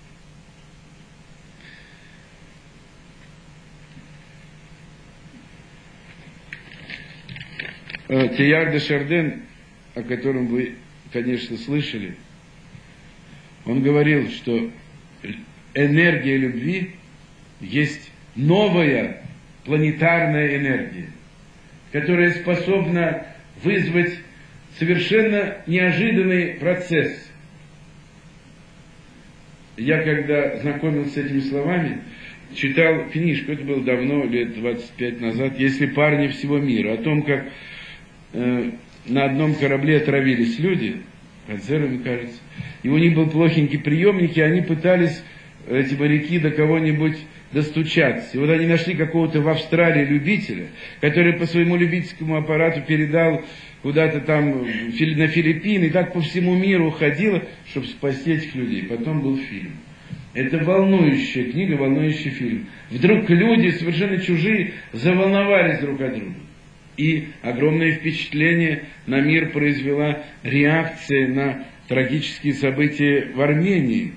Теяр де Шарден, о котором вы, конечно, слышали, он говорил, что энергия любви есть новая планетарная энергия, которая способна вызвать совершенно неожиданный процесс. Я, когда знакомился с этими словами, читал книжку, это было давно, лет двадцать пять назад, «Если парни всего мира», о том, как э, на одном корабле отравились люди, офицерами, кажется, и у них был плохенький приемник, и они пытались, эти моряки, до кого-нибудь достучаться. И вот они нашли какого-то в Австралии любителя, который по своему любительскому аппарату передал куда-то там на Филиппины, и так по всему миру ходило, чтобы спасти этих людей. Потом был фильм. Это волнующая книга, волнующий фильм. Вдруг люди, совершенно чужие, заволновались друг от друга. И огромное впечатление на мир произвела реакция на трагические события в Армении.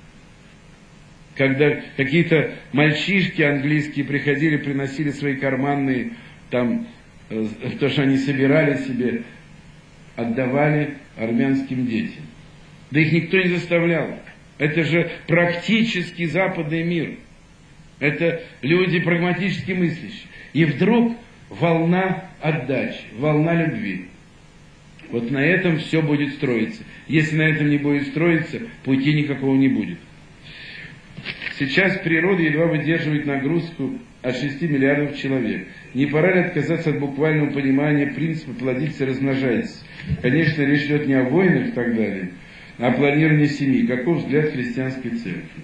Когда какие-то мальчишки английские приходили, приносили свои карманные, там, э, то, что они собирали себе, отдавали армянским детям. Да их никто не заставлял. Это же практически западный мир. Это люди прагматически мыслящие. И вдруг волна отдачи, волна любви. Вот на этом все будет строиться. Если на этом не будет строиться, пути никакого не будет. Сейчас природа едва выдерживает нагрузку от шести миллиардов человек. Не пора ли отказаться от буквального понимания принципа «плодиться, размножайтесь»? Конечно, речь идет не о войнах и так далее, а о планировании семьи. Каков взгляд христианской церкви?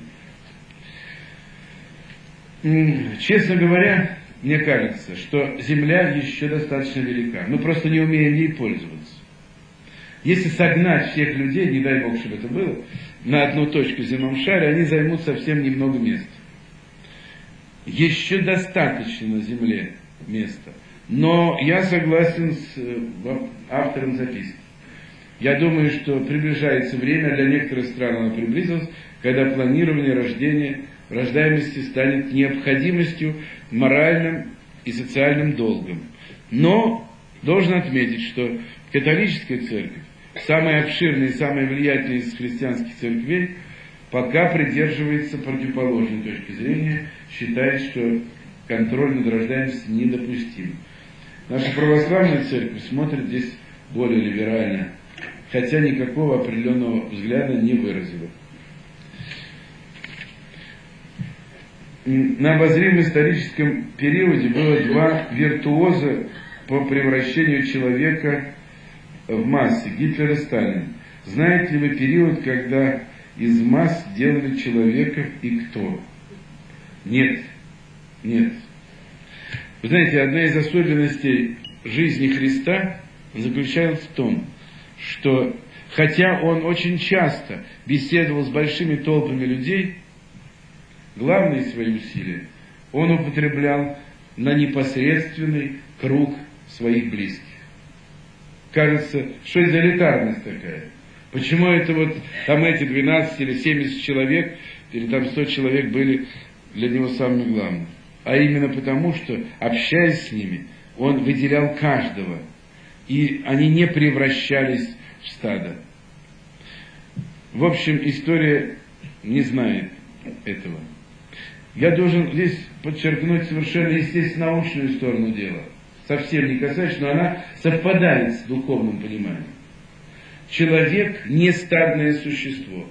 Честно говоря, мне кажется, что земля еще достаточно велика. Мы просто не умеем ей пользоваться. Если согнать всех людей, не дай Бог, чтобы это было, на одну точку в земном шаре, они займут совсем немного места. Еще достаточно на земле места. Но я согласен с автором записки. Я думаю, что приближается время, для некоторых стран оно приблизилось, когда планирование рождения, рождаемости станет необходимостью, моральным и социальным долгом. Но должен отметить, что католическая церковь, самая обширная и самая влиятельная из христианских церквей, пока придерживается противоположной точки зрения, считает, что контроль над рождаемостью недопустим. Наша православная церковь смотрит здесь более либерально, хотя никакого определенного взгляда не выразила. На обозримом историческом периоде было два виртуоза по превращению человека в массы, Гитлер и Сталин. Знаете ли вы период, когда из масс делали человека и кто? Нет. Нет. Вы знаете, одна из особенностей жизни Христа заключалась в том, что хотя он очень часто беседовал с большими толпами людей, главные свои усилия он употреблял на непосредственный круг своих близких. Кажется, что это за элитарность такая? Почему это вот там эти двенадцать или семьдесят человек, или там сто человек были для него самыми главными? а именно потому, что, общаясь с ними, он выделял каждого, и они не превращались в стадо. В общем, история не знает этого. Я должен здесь подчеркнуть совершенно естественно научную сторону дела, совсем не касается, но она совпадает с духовным пониманием. Человек не стадное существо.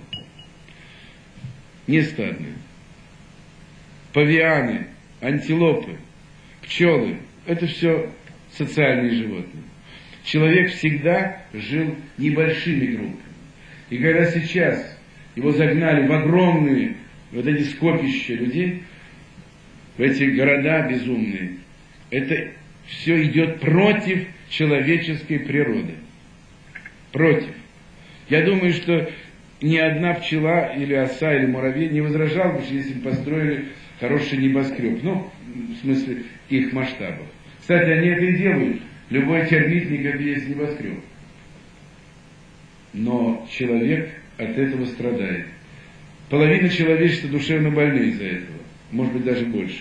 Не стадное. Павианы, антилопы, пчелы – это все социальные животные. Человек всегда жил небольшими группами. И когда сейчас его загнали в огромные вот эти скопища людей, в эти города безумные, это все идет против человеческой природы. Против. Я думаю, что ни одна пчела или оса или муравей не возражал бы, если бы построили хороший небоскреб. Ну, в смысле их масштабов. Кстати, они это и делают. Любой термитник — это есть небоскреб. Но человек от этого страдает. Половина человечества душевно больны из-за этого. Может быть, даже больше.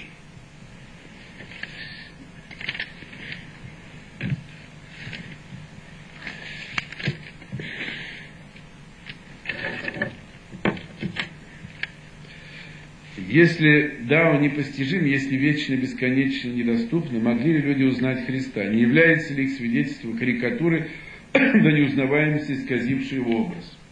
Если Дао непостижим, если вечно, бесконечно, недоступно, могли ли люди узнать Христа? Не является ли их свидетельством карикатуры до неузнаваемости, исказившей его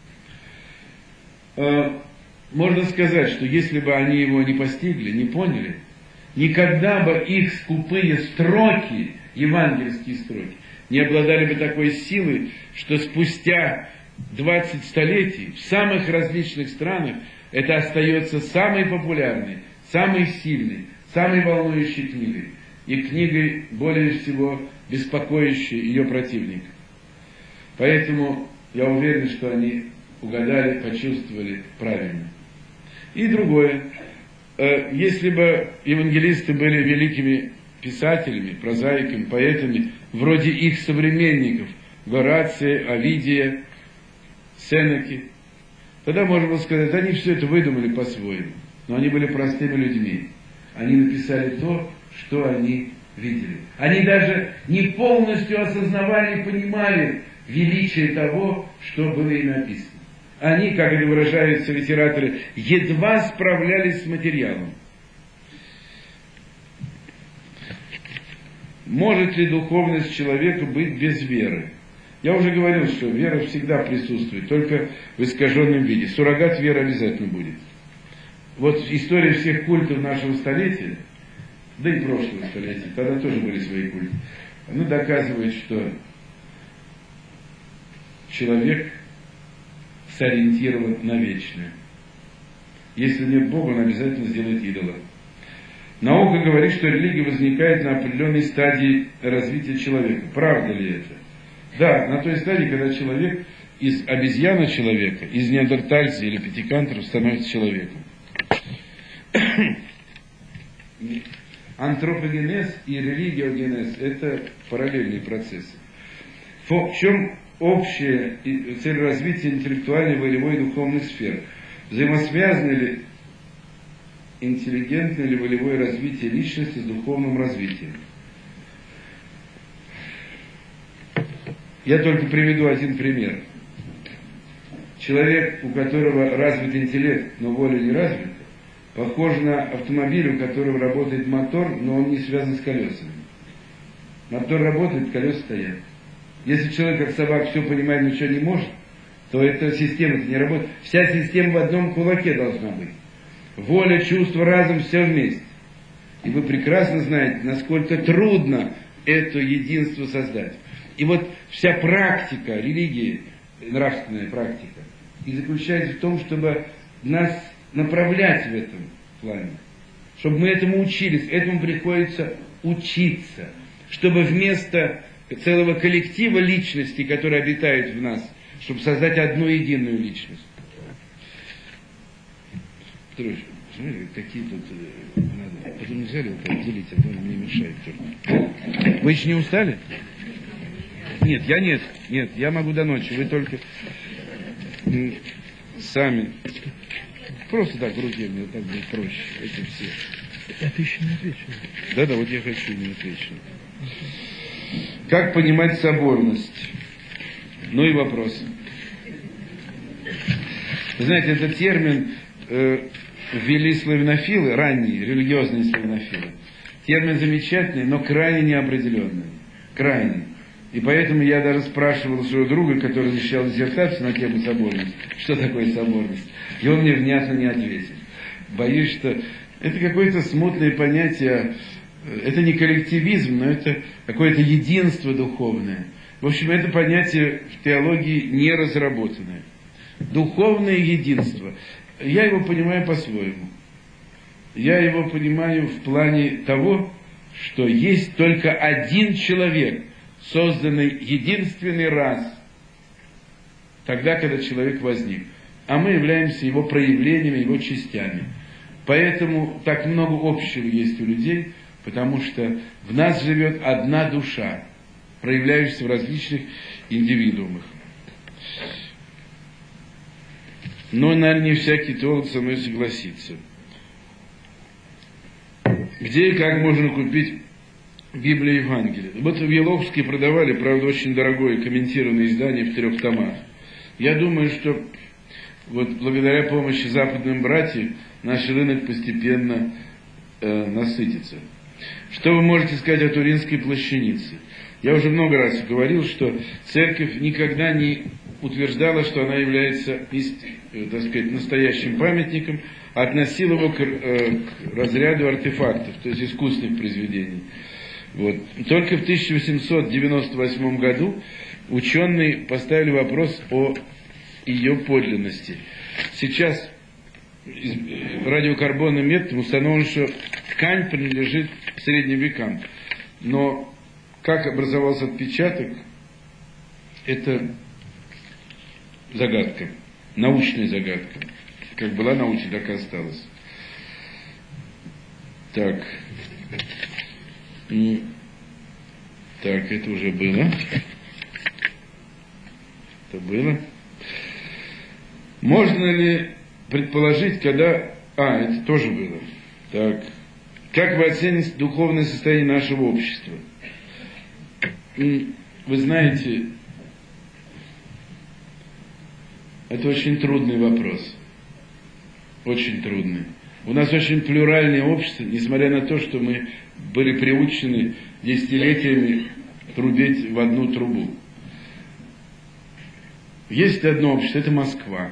образ? Можно сказать, что если бы они его не постигли, не поняли, никогда бы их скупые строки, евангельские строки, не обладали бы такой силой, что спустя двадцать столетий в самых различных странах это остается самой популярной, самой сильной, самой волнующей книгой. И книгой, более всего, беспокоящей ее противника. Поэтому я уверен, что они угадали, почувствовали правильно. И другое. Если бы евангелисты были великими писателями, прозаиками, поэтами, вроде их современников, Горация, Овидия, Сенеки, тогда можно было сказать, они все это выдумали по-своему. Но они были простыми людьми. Они написали то, что они видели. Они даже не полностью осознавали и понимали величие того, что было им написано. Они, как это выражаются литераторы, едва справлялись с материалом. Может ли духовность человека быть без веры? Я уже говорил, что вера всегда присутствует, только в искаженном виде. Суррогат веры обязательно будет. Вот история всех культов нашего столетия, да и прошлого столетия, тогда тоже были свои культы, она доказывает, что человек сориентирован на вечное. Если нет Бога, он обязательно сделает идола. Наука говорит, что религия возникает на определенной стадии развития человека. Правда ли это? Да, на той стадии, когда человек из обезьяна человека, из неандертальца или пятикантера становится человеком. Антропогенез и религиогенез – это параллельные процессы. В чем общая цель развития интеллектуальной, волевой и духовных сфер? Взаимосвязаны ли интеллигентное или волевое развитие личности с духовным развитием? Я только приведу один пример. Человек, у которого развит интеллект, но воля не развита, похож на автомобиль, у которого работает мотор, но он не связан с колесами. Мотор работает, колеса стоят. Если человек, как собака, все понимает, но ничего не может, то эта система-то не работает. Вся система в одном кулаке должна быть. Воля, чувство, разум, все вместе. И вы прекрасно знаете, насколько трудно это единство создать. И вот вся практика религии, нравственная практика, и заключается в том, чтобы нас направлять в этом плане. Чтобы мы этому учились, этому приходится учиться. Чтобы вместо целого коллектива личностей, которые обитают в нас, чтобы создать одну единую личность. Петрович, смотри, какие тут надо. Потом нельзя ли вот отделить, а то мне мешает только. Вы еще не устали? Нет, я нет. Нет, я могу до ночи. Вы только сами. Просто так в руке мне так будет проще. Это все. Это еще не отвечено. Да-да, вот я хочу не отвечено. Как понимать соборность? Ну и вопрос. Вы знаете, этот термин э, ввели славянофилы, ранние, религиозные славянофилы. Термин замечательный, но крайне неопределенный. Крайне. И поэтому я даже спрашивал у своего друга, который защищал диссертацию на тему соборности, что такое соборность. И он мне внятно не ответил. Боюсь, что это какое-то смутное понятие, это не коллективизм, но это какое-то единство духовное. В общем, это понятие в теологии не разработанное. Духовное единство. Я его понимаю по-своему. Я его понимаю в плане того, что есть только один человек, созданный единственный раз, тогда, когда человек возник. А мы являемся его проявлениями, его частями. Поэтому так много общего есть у людей, потому что в нас живет одна душа, проявляющаяся в различных индивидуумах. Но, наверное, не всякий теолог со мной согласится. Где и как можно купить Библию и Евангелие? Вот в Елоховске продавали, правда, очень дорогое комментированное издание в трех томах. Я думаю, что вот благодаря помощи западным братьям наш рынок постепенно э, насытится. Что вы можете сказать о Туринской плащанице? Я уже много раз говорил, что церковь никогда не утверждала, что она является, так сказать, настоящим памятником, а относила его к, э, к разряду артефактов, то есть искусственных произведений. Вот. Только в тысяча восемьсот девяносто восьмом году ученые поставили вопрос о ее подлинности. Сейчас радиокарбонным методом установлено, что ткань принадлежит средним векам. Но как образовался отпечаток, это загадка, научная загадка. Как была научная, так и осталась. Так. Так, это уже было. Это было. Можно ли предположить, когда... А, это тоже было. Так. Как вы оцените духовное состояние нашего общества? Вы знаете, это очень трудный вопрос. Очень трудный. У нас очень плюральное общество, несмотря на то, что мы были приучены десятилетиями трубить в одну трубу. Есть одно общество, это Москва.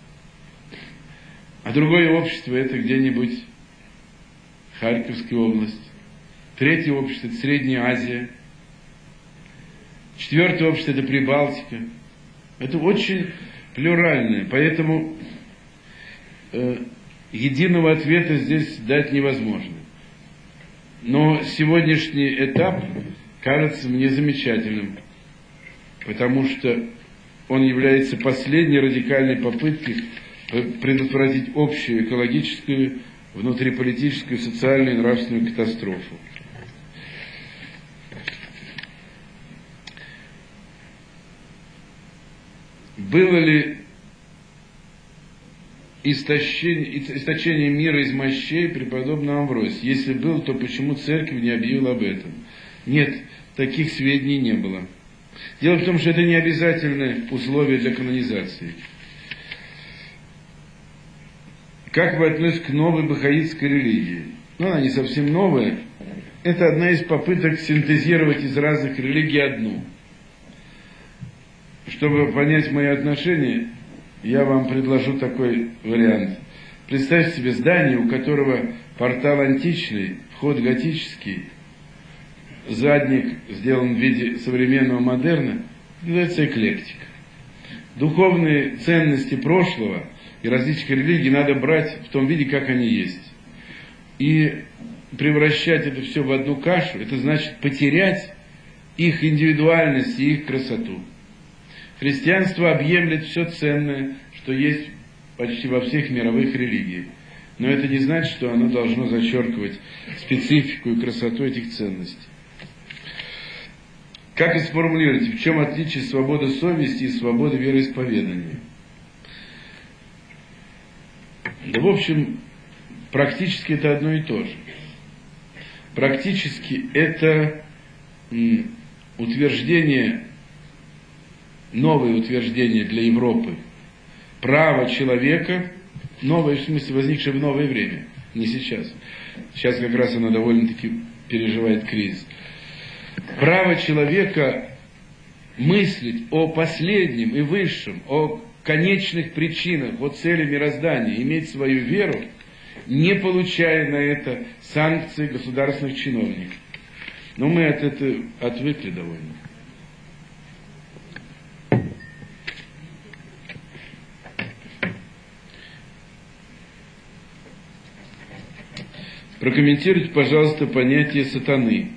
А другое общество это где-нибудь Харьковская область. Третье общество это Средняя Азия. Четвертое общество это Прибалтика. Это очень плюральное, поэтому э, единого ответа здесь дать невозможно. Но сегодняшний этап кажется мне замечательным, потому что он является последней радикальной попыткой предотвратить общую экологическую, внутриполитическую, социальную и нравственную катастрофу. Было ли истощение, истощение мира из мощей преподобного Амвросия? Если было, то почему церковь не объявила об этом? Нет, таких сведений не было. Дело в том, что это не обязательное условие для канонизации. Как вы относитесь к новой бахаитской религии? Ну, она не совсем новая. Это одна из попыток синтезировать из разных религий одну. Чтобы понять мои отношения, я вам предложу такой вариант. Представьте себе здание, у которого портал античный, вход готический, задник сделан в виде современного модерна, называется эклектика. Духовные ценности прошлого и различных религий надо брать в том виде, как они есть. И превращать это все в одну кашу, это значит потерять их индивидуальность и их красоту. Христианство объемлет все ценное, что есть почти во всех мировых религиях. Но это не значит, что оно должно зачеркивать специфику и красоту этих ценностей. Как и сформулируете, в чем отличие свободы совести и свободы вероисповедания? Да, в общем, практически это одно и то же. Практически это м, утверждение, новое утверждение для Европы. Право человека, новое, в смысле, возникшее в новое время, не сейчас. Сейчас как раз оно довольно-таки переживает кризис. Право человека мыслить о последнем и высшем, о конечных причинах, о цели мироздания, иметь свою веру, не получая на это санкции государственных чиновников. Но мы от этого отвыкли довольно. Прокомментируйте, пожалуйста, понятие сатаны.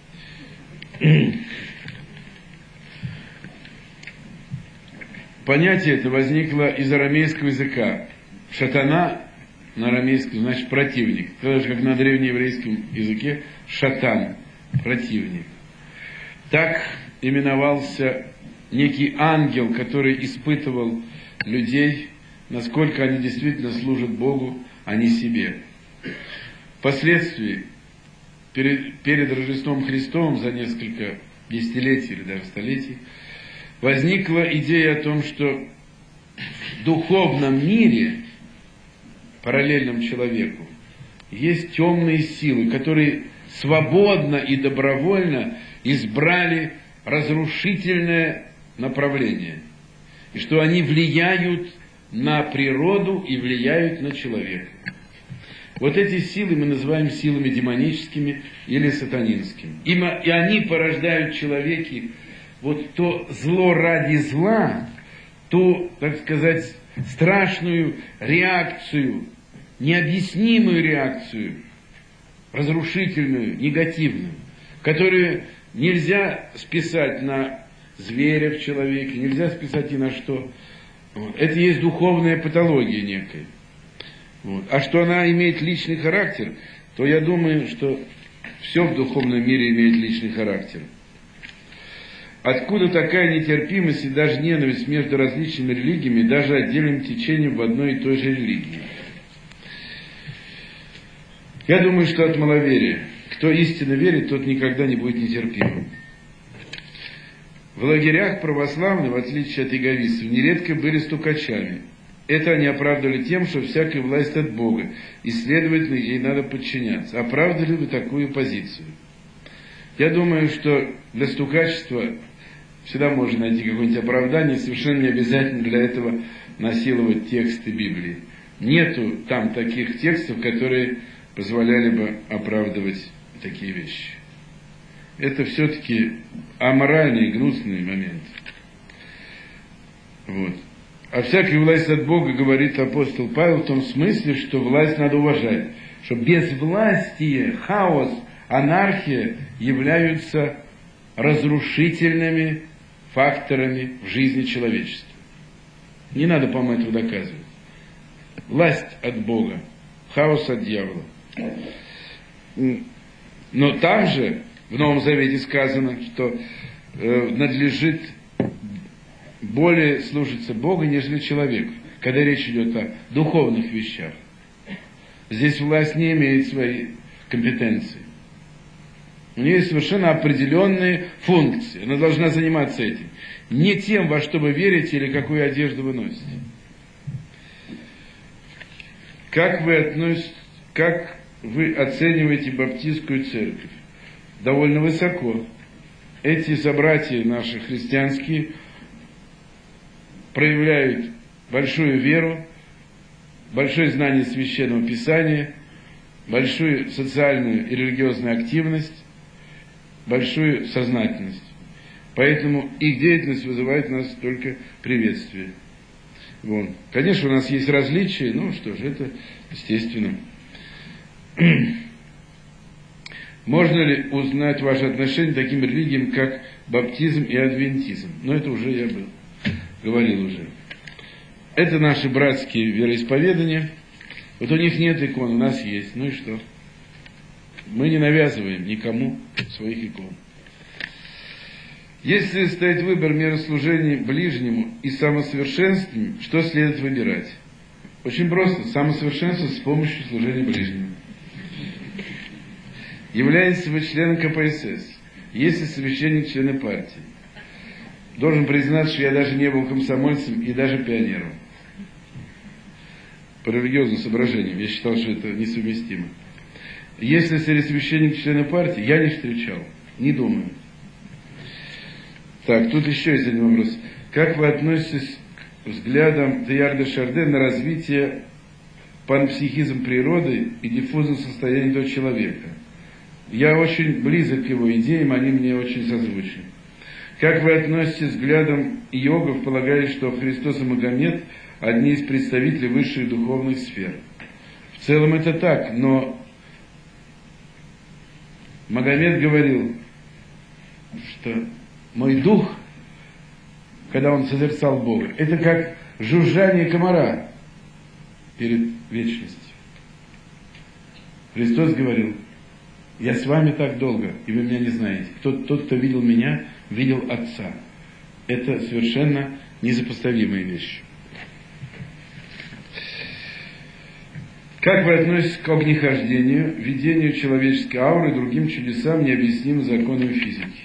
Понятие это возникло из арамейского языка. Шатана на арамейском значит противник. Так же, как на древнееврейском языке шатан, противник. Так именовался некий ангел, который испытывал людей, насколько они действительно служат Богу, а не себе. Впоследствии, перед, перед Рождеством Христовым, за несколько десятилетий или даже столетий, возникла идея о том, что в духовном мире, параллельном человеку, есть темные силы, которые свободно и добровольно избрали разрушительное направление. И что они влияют на природу и влияют на человека. Вот эти силы мы называем силами демоническими или сатанинскими. И они порождают в человеке вот то зло ради зла, ту, так сказать, страшную реакцию, необъяснимую реакцию, разрушительную, негативную, которую нельзя списать на зверя в человеке, нельзя списать ни на что. Вот. Это есть духовная патология некая. Вот. А что она имеет личный характер, то я думаю, что все в духовном мире имеет личный характер. Откуда такая нетерпимость и даже ненависть между различными религиями, даже отдельным течением в одной и той же религии? Я думаю, что от маловерия. Кто истинно верит, тот никогда не будет нетерпимым. В лагерях православные, в отличие от иеговистов, нередко были стукачами. Это они оправдывали тем, что всякая власть от Бога, и, следовательно, ей надо подчиняться. Оправдали вы такую позицию? Я думаю, что для стукачества всегда можно найти какое-нибудь оправдание, совершенно не обязательно для этого насиловать тексты Библии. Нету там таких текстов, которые позволяли бы оправдывать такие вещи. Это все-таки аморальный и гнусный момент. Вот. А всякая власть от Бога, говорит апостол Павел, в том смысле, что власть надо уважать. Что безвластие, хаос, анархия являются разрушительными факторами в жизни человечества. Не надо, по-моему, этого доказывать. Власть от Бога, хаос от дьявола. Но также в Новом Завете сказано, что э, надлежит более слушаться Бога, нежели человеку, когда речь идет о духовных вещах. Здесь власть не имеет своей компетенции. У нее есть совершенно определенные функции. Она должна заниматься этим. Не тем, во что вы верите или какую одежду вы носите. Как вы относитесь, как вы оцениваете баптистскую церковь? Довольно высоко. Эти собратья наши христианские проявляют большую веру, большое знание Священного Писания, большую социальную и религиозную активность, большую сознательность. Поэтому их деятельность вызывает у нас только приветствие. Вот. Конечно, у нас есть различия, ну что ж, это естественно. Можно ли узнать ваше отношение к таким религиям, как баптизм и адвентизм? Но это уже я был, говорил уже. Это наши братские вероисповедания. Вот у них нет икон, у нас есть. Ну и что? Мы не навязываем никому своих икон. Если стоит выбор между служением ближнему и самосовершенствованием, что следует выбирать? Очень просто. Самосовершенствоваться с помощью служения ближнему. Являетесь вы членом ка пэ эс эс? Если священник члена партии? Должен признаться, что я даже не был комсомольцем и даже пионером. По религиозным соображениям. Я считал, что это несовместимо. Если среди священников члена партии, я не встречал. Не думаю. Так, тут еще есть один вопрос. Как вы относитесь к взглядам Тейлора де Шарден на развитие панпсихизм природы и диффузного состояния этого человека? Я очень близок к его идеям, они мне очень созвучны. Как вы относитесь к взглядам йогов, полагая, что Христос и Магомед одни из представителей высших духовных сфер? В целом это так, но Магомед говорил, что мой дух, когда он созерцал Бога, это как жужжание комара перед вечностью. Христос говорил, я с вами так долго, и вы меня не знаете. Тот, тот, кто видел меня, видел Отца. Это совершенно несопоставимые вещи. Как вы относитесь к огнехождению, видению человеческой ауры и другим чудесам, необъяснимым законам физики?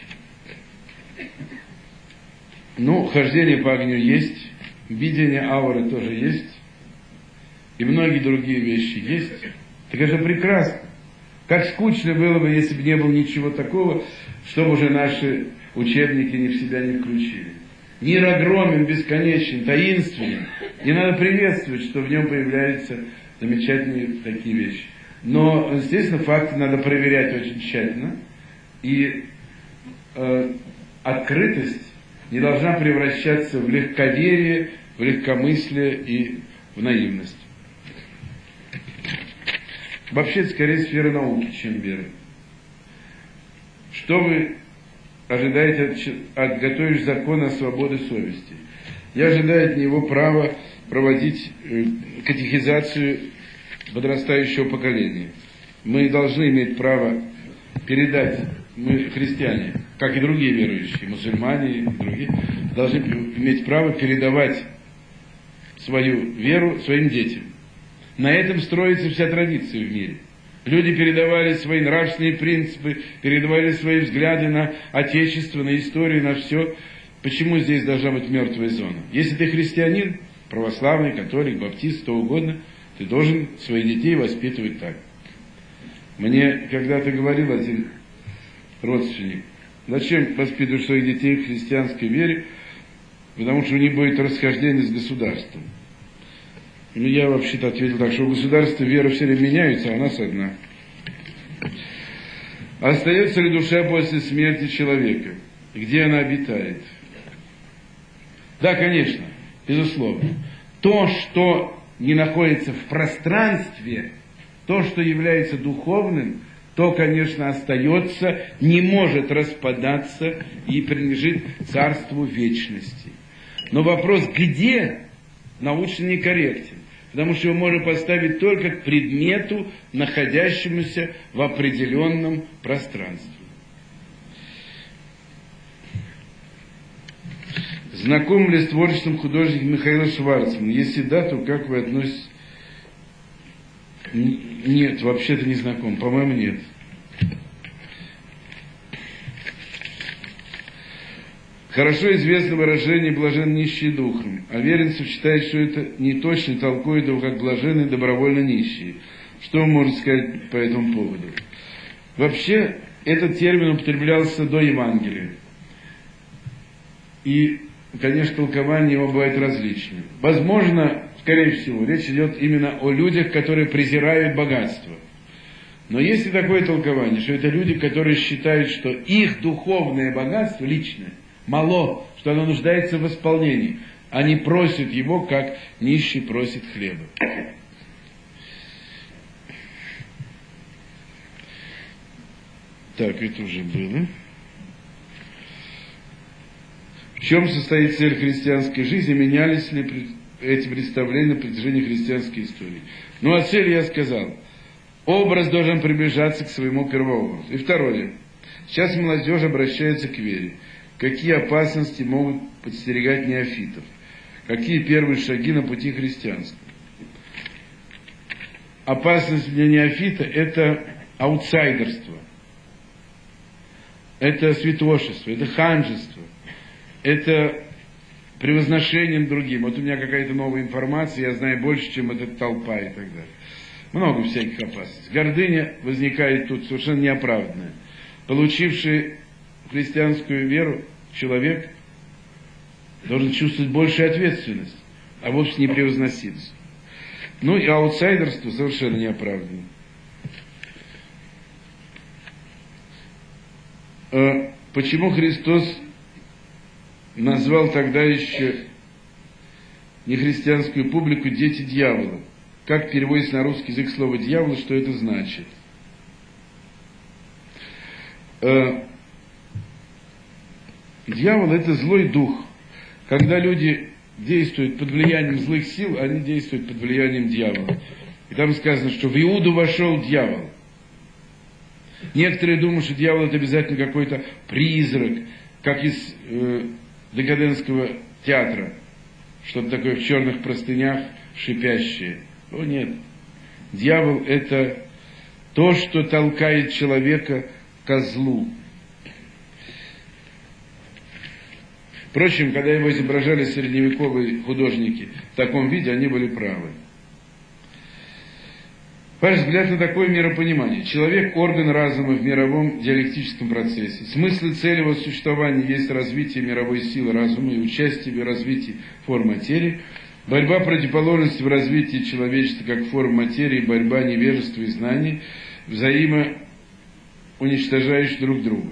Ну, хождение по огню есть, видение ауры тоже есть, и многие другие вещи есть. Так это прекрасно. Как скучно было бы, если бы не было ничего такого, чтобы уже наши учебники не в себя не включили. Мир огромен, бесконечен, таинственен. И надо приветствовать, что в нем появляются замечательные такие вещи. Но, естественно, факты надо проверять очень тщательно. И э, открытость не должна превращаться в легковерие, в легкомыслие и в наивность. Вообще, это скорее сфера науки, чем веры. Что вы ожидаете от, от готовишь закона о свободе совести? Я ожидаю от него права проводить э, катехизацию подрастающего поколения. Мы должны иметь право передать, мы христиане, как и другие верующие, мусульмане и другие, должны иметь право передавать свою веру своим детям. На этом строится вся традиция в мире. Люди передавали свои нравственные принципы, передавали свои взгляды на отечество, на историю, на все. Почему здесь должна быть мертвая зона? Если ты христианин, православный, католик, баптист, кто угодно, ты должен своих детей воспитывать так. Мне когда-то говорил один родственник, зачем воспитывать своих детей в христианской вере, потому что у них будет расхождение с государством. Ну, я вообще-то ответил так, что у государства вера все время меняется, а у нас одна. Остается ли душа после смерти человека? Где она обитает? Да, конечно, безусловно. То, что не находится в пространстве, то, что является духовным, то, конечно, остается, не может распадаться и принадлежит царству вечности. Но вопрос, где, научно некорректен. Потому что его можно поставить только к предмету, находящемуся в определенном пространстве. Знаком ли с творчеством художника Михаила Шварцмана? Если да, то как вы относитесь? Нет, вообще-то не знаком. По-моему, нет. Хорошо известно выражение «блажен нищие духом», а Веренцев считает, что это не точно, толкует его как блаженные добровольно нищие. Что вы можете сказать по этому поводу? Вообще, этот термин употреблялся до Евангелия. И, конечно, толкование его бывает различным. Возможно, скорее всего, речь идет именно о людях, которые презирают богатство. Но есть и такое толкование, что это люди, которые считают, что их духовное богатство личное мало, что оно нуждается в восполнении. Они просят его, как нищий просит хлеба. Так, это уже было. В чем состоит цель христианской жизни? Менялись ли эти представления на протяжении христианской истории? Ну, о цели я сказал. Образ должен приближаться к своему первообразу. И второе. Сейчас молодежь обращается к вере. Какие опасности могут подстерегать неофитов? Какие первые шаги на пути христианства? Опасность для неофита – это аутсайдерство. это святошество, это ханжество, это превозношение над другим. Вот у меня какая-то новая информация, я знаю больше, чем эта толпа и так далее. Много всяких опасностей. Гордыня возникает тут совершенно неоправданная. Получивший христианскую веру человек должен чувствовать большую ответственность, а вовсе не превозноситься. Ну и аутсайдерство совершенно неоправданно. Почему Христос назвал тогда еще нехристианскую публику «дети дьявола»? Как переводится на русский язык слово «дьявол», что это значит? Дьявол – это злой дух. Когда люди действуют под влиянием злых сил, они действуют под влиянием дьявола. И там сказано, что в Иуду вошел дьявол. Некоторые думают, что дьявол – это обязательно какой-то призрак, как из э, декадентского театра. Что-то такое в черных простынях шипящее. О нет. Дьявол – это то, что толкает человека ко злу. Впрочем, когда его изображали средневековые художники в таком виде, они были правы. Ваш взгляд на такое миропонимание. Человек – орган разума в мировом диалектическом процессе. Смысл и цель его существования есть развитие мировой силы разума и участие в развитии форм материи, борьба противоположности в развитии человечества как форм материи, борьба невежества и знаний, взаимоуничтожающие друг друга.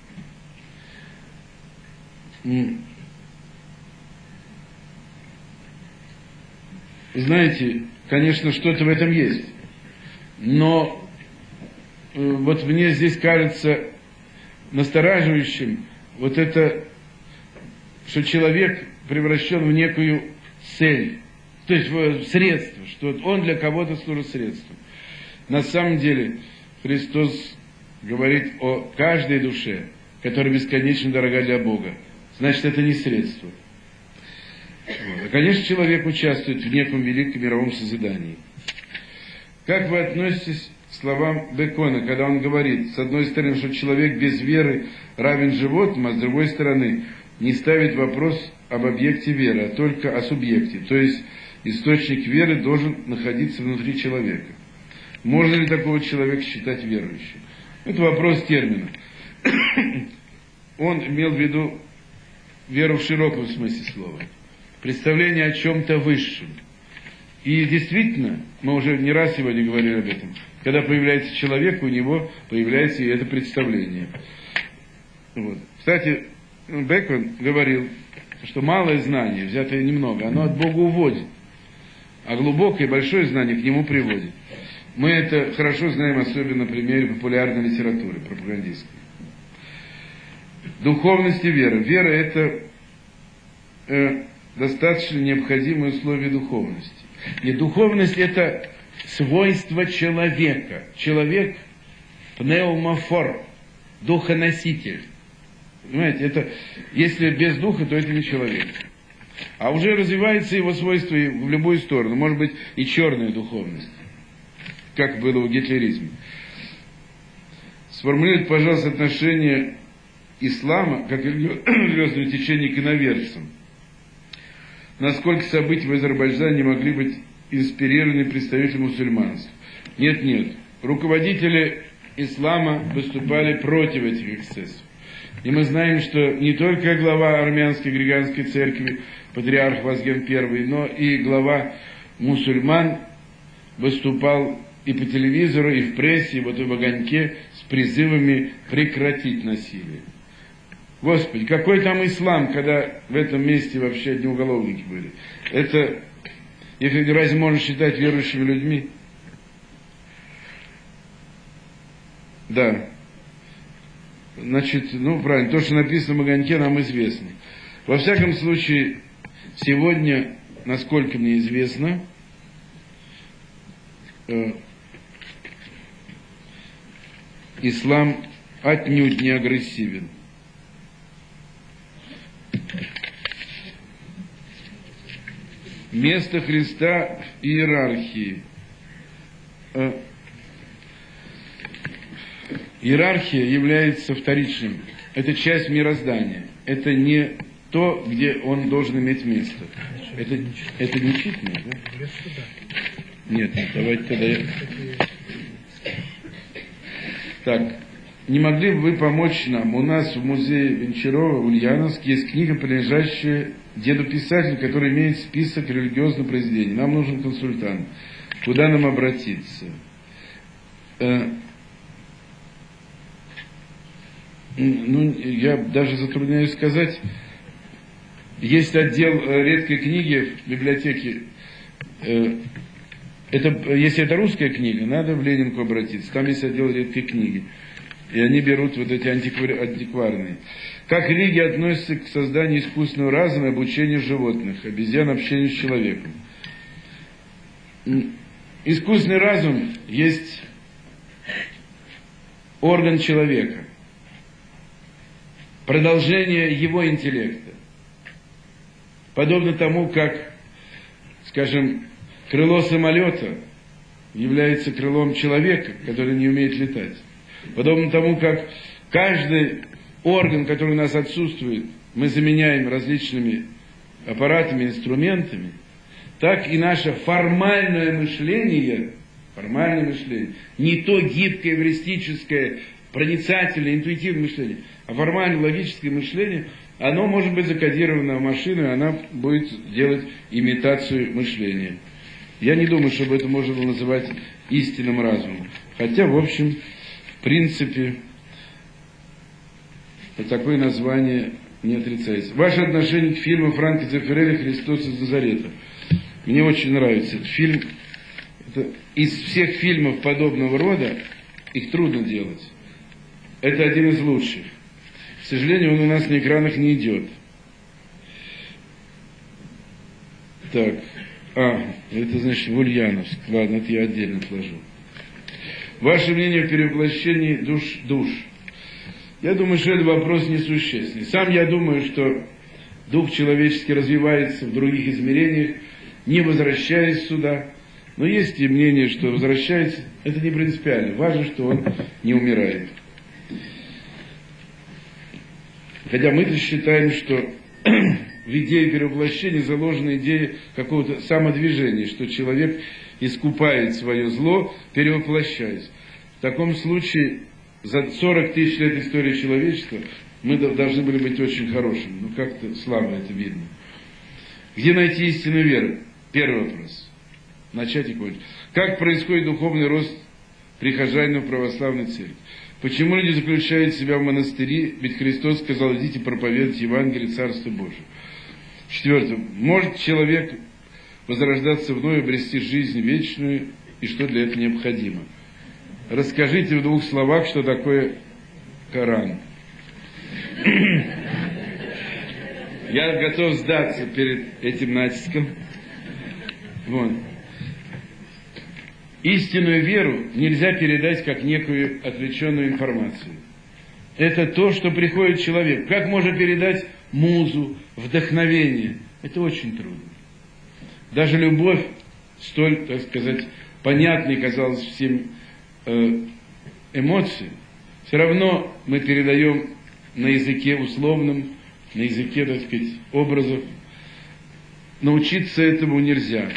Знаете, конечно, что-то в этом есть. Но э, вот мне здесь кажется настораживающим вот это, что человек превращен в некую цель, то есть в средство, что он для кого-то служит средством. На самом деле Христос говорит о каждой душе, которая бесконечно дорога для Бога. Значит, это не средство. Вот. А, конечно, человек участвует в неком великом мировом созидании. Как вы относитесь к словам Бекона, когда он говорит, с одной стороны, что человек без веры равен животным, а с другой стороны, не ставит вопрос об объекте веры, а только о субъекте, то есть источник веры должен находиться внутри человека. Можно ли такого человека считать верующим? Это вопрос термина. Он имел в виду веру в широком смысле слова. Представление о чем-то высшем. И действительно, мы уже не раз сегодня говорили об этом, когда появляется человек, у него появляется и это представление. Вот. Кстати, Бекон говорил, что малое знание, взятое немного, оно от Бога уводит, а глубокое, большое знание к нему приводит. Мы это хорошо знаем, особенно на примере популярной литературы пропагандистской. Духовность и вера. Вера – это э, достаточно необходимое условие духовности. И духовность – это свойство человека. Человек – пнеумофор, духоноситель. Понимаете, это, если без духа, то это не человек. А уже развивается его свойство и в любую сторону. Может быть, и черная духовность, как было в гитлеризме. Сформулируйте, пожалуйста, отношение ислама как религиозного течения к иноверцам. Насколько события в Азербайджане могли быть инспирированы представителями мусульманства? Нет, нет. Руководители ислама выступали против этих эксцессов. И мы знаем, что не только глава армянской Григорианской церкви, патриарх Вазген Первый, но и глава мусульман выступал и по телевизору, и в прессе, и вот в огоньке с призывами прекратить насилие. Господи, какой там ислам, когда в этом месте вообще одни уголовники были? Это, если разве можно считать верующими людьми? Да. Значит, ну правильно, то, что написано в огоньке, нам известно. Во всяком случае, сегодня, насколько мне известно, э, ислам отнюдь не агрессивен. Место Христа в иерархии. Иерархия является вторичным это часть мироздания. Это не то, где он должен иметь место. Это, это не читано, да? Нет, давайте тогда я... Так, не могли бы вы помочь нам? У нас в музее Венчарова, Ульяновск, есть книга, принадлежащая деду-писателю, который имеет список религиозных произведений. Нам нужен консультант. Куда нам обратиться? Э, ну, я даже затрудняюсь сказать. Есть отдел редкой книги в библиотеке. Э, это, если это русская книга, надо в Ленинку обратиться. Там есть отдел редкой книги. И они берут вот эти антиквар... антикварные. Как религия относится к созданию искусственного разума и обучению животных, обезьян, общению с человеком? Искусственный разум есть орган человека, продолжение его интеллекта. Подобно тому, как, скажем, крыло самолета является крылом человека, который не умеет летать. Подобно тому, как каждый орган, который у нас отсутствует, мы заменяем различными аппаратами, инструментами, так и наше формальное мышление, формальное мышление, не то гибкое, эвристическое, проницательное, интуитивное мышление, а формальное логическое мышление, оно может быть закодировано в машину, и она будет делать имитацию мышления. Я не думаю, чтобы это можно было называть истинным разумом. Хотя, в общем, в принципе, такое название не отрицается. Ваше отношение к фильму Франко Дзеффирелли «Христос из Назарета». Мне очень нравится этот фильм. Это, из всех фильмов подобного рода их трудно делать. Это один из лучших. К сожалению, он у нас на экранах не идет. Так. А, это значит в Ульяновск. Ладно, это я отдельно отложу. Ваше мнение о перевоплощении душ, душ. Я думаю, что этот вопрос несущественный. Сам я думаю, что дух человеческий развивается в других измерениях, не возвращаясь сюда. Но есть и мнение, что возвращается. Это не принципиально. Важно, что он не умирает. Хотя мы-то считаем, что в идее перевоплощения заложена идея какого-то самодвижения, что человек искупает свое зло, перевоплощаясь. В таком случае за сорок тысяч лет истории человечества мы должны были быть очень хорошими. Ну, как-то слабо это видно. Где найти истинную веру? Первый вопрос. Начать и кончить. Как происходит духовный рост прихожанина в православной церкви? Почему люди заключают себя в монастыри? Ведь Христос сказал: идите проповедовать Евангелие Царства Божия. Четвертое. Может человек возрождаться вновь, обрести жизнь вечную, и что для этого необходимо? Расскажите в двух словах, что такое Коран. Я готов сдаться перед этим натиском. Вот. Истинную веру нельзя передать как некую отвлеченную информацию. Это то, что приходит человек. Как можно передать музу, вдохновение? Это очень трудно. Даже любовь, столь, так сказать, понятной, казалось всем, э, эмоции, все равно мы передаем на языке условном, на языке, так сказать, образов. Научиться этому нельзя.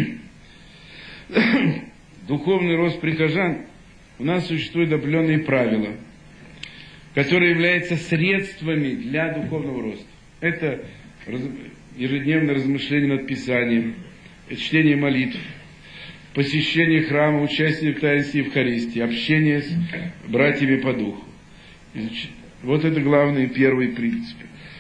Духовный рост прихожан, у нас существуют определенные правила, которые являются средствами для духовного роста. Это ежедневное размышление над Писанием, чтение молитв, посещение храма, участие в таинстве Евхаристии, общение с братьями по духу. Вот это главный первый принцип.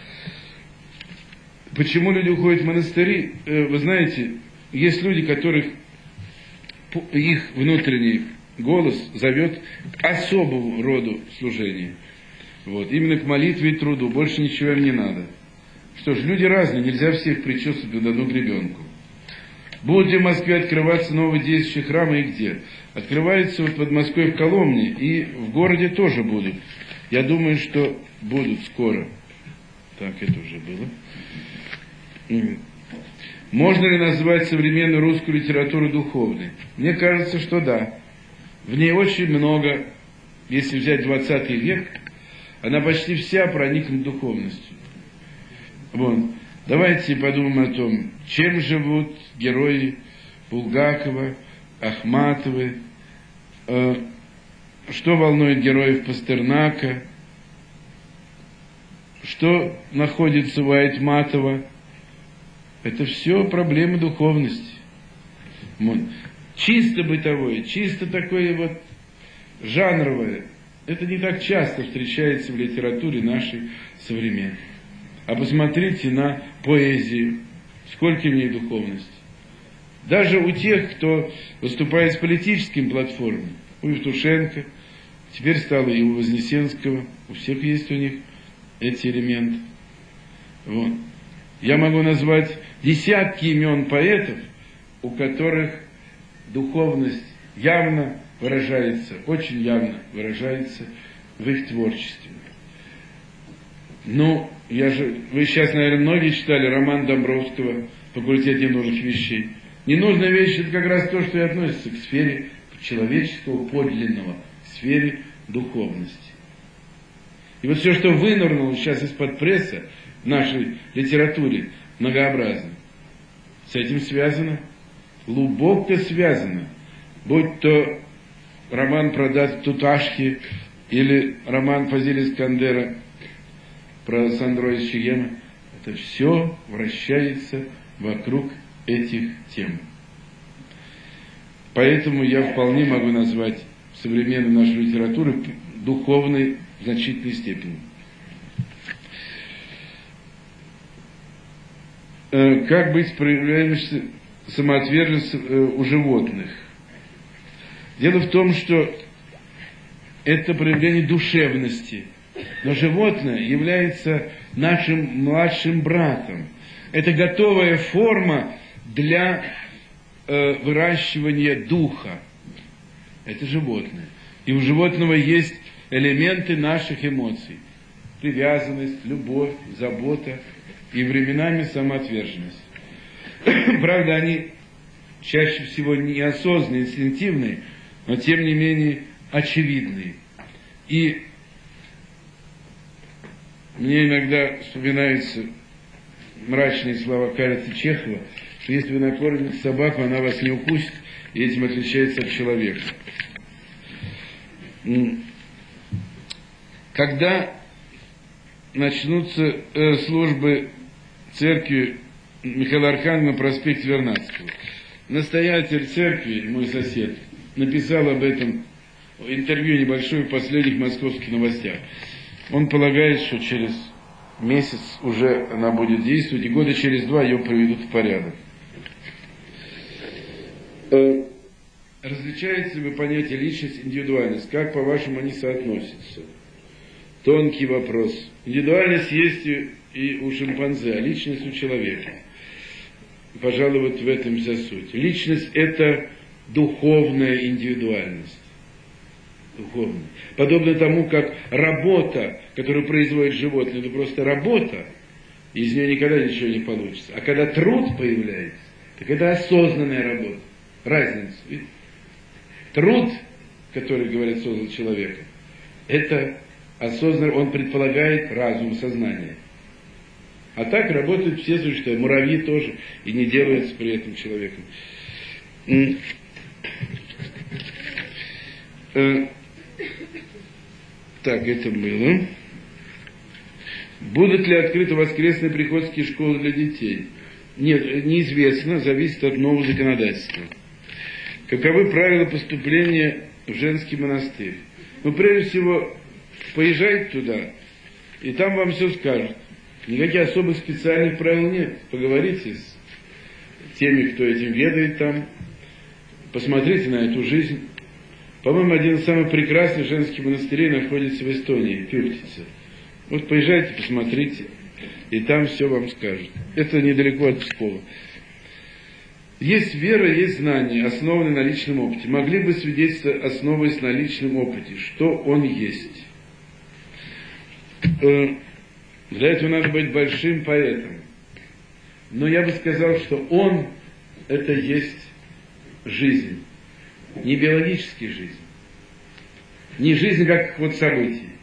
Почему люди уходят в монастыри? Вы знаете, есть люди, которых их внутренний голос зовет к особому роду служения. Вот. Именно к молитве и труду. Больше ничего им не надо. Что ж, люди разные, нельзя всех причесывать под одну гребенку. Будут ли в Москве открываться новые действующие храмы и где? Открываются вот под Москвой в Коломне, и в городе тоже будут. Я думаю, что будут скоро. Так, это уже было. Можно ли назвать современную русскую литературу духовной? Мне кажется, что да. В ней очень много, если взять двадцатый век, она почти вся проникнута духовностью. Вот. Давайте подумаем о том, чем живут герои Булгакова, Ахматовой, э, что волнует героев Пастернака, что находится у Айтматова. Это все проблемы духовности. Вот. Чисто бытовое, чисто такое вот жанровое. Это не так часто встречается в литературе нашей современной. А посмотрите на поэзию, сколько в ней духовности. Даже у тех, кто выступает с политическими платформами, у Евтушенко, теперь стало и у Вознесенского, у всех есть у них эти элементы. Вот. Я могу назвать десятки имен поэтов, у которых духовность явно выражается, очень явно выражается в их творчестве. Ну, я же, вы сейчас, наверное, многие читали роман Домбровского «Факультет ненужных вещей». Ненужные вещи – это как раз то, что и относится к сфере человеческого, подлинного, к сфере духовности. И вот все, что вынырнуло сейчас из-под пресса в нашей литературе многообразно, с этим связано, глубоко связано, будь то роман про дату Туташки или роман Фазиля Искандера про Сандро из Чегема, это все вращается вокруг этих тем. Поэтому я вполне могу назвать современную нашу литературу духовной в значительной степени. Как быть с проявляющимся самоотверженностью у животных? Дело в том, что это проявление душевности. Но животное является нашим младшим братом. Это готовая форма для э, выращивания духа. Это животное. И у животного есть элементы наших эмоций. Привязанность, любовь, забота и временами самоотверженность. Правда, они чаще всего неосознанные, инстинктивные, но тем не менее очевидные. И мне иногда вспоминаются мрачные слова Карицы Чехова, что если вы накормите собаку, она вас не укусит, и этим отличается от человека. Когда начнутся э, службы церкви Михаила Архангела на проспекте Вернадского, настоятель церкви, мой сосед, написал об этом интервью небольшое в последних московских новостях. Он полагает, что через месяц уже она будет действовать, и года через два ее приведут в порядок. Э, различается ли понятие личность и индивидуальность? Как, по-вашему, они соотносятся? Тонкий вопрос. Индивидуальность есть и у шимпанзе, а личность у человека. Пожалуй, вот в этом вся суть. Личность – это духовная индивидуальность. Духовная. Подобно тому, как работа, которую производит животное, это просто работа, и из нее никогда ничего не получится. А когда труд появляется, так это осознанная работа. Разница. Видите? Труд, который, говорят, создал человека, это осознанно, он предполагает разум, сознание. А так работают все существа, муравьи тоже, и не делаются при этом человеком. Так, это было. Будут ли открыты воскресные приходские школы для детей? Нет, неизвестно, зависит от нового законодательства. Каковы правила поступления в женский монастырь? Ну, прежде всего, поезжайте туда, и там вам все скажут. Никаких особых специальных правил нет. Поговорите с теми, кто этим ведает там. Посмотрите на эту жизнь. По-моему, один из самых прекрасных женских монастырей находится в Эстонии, Пюртице. Вот поезжайте, посмотрите, и там все вам скажут. Это недалеко от Пскова. Есть вера, есть знания, основанные на личном опыте. Могли бы свидетельствовать, основываясь на личном опыте, что он есть. Для этого надо быть большим поэтом. Но я бы сказал, что он – это есть жизнь. Не биологическая жизнь. Не жизнь как вот событие,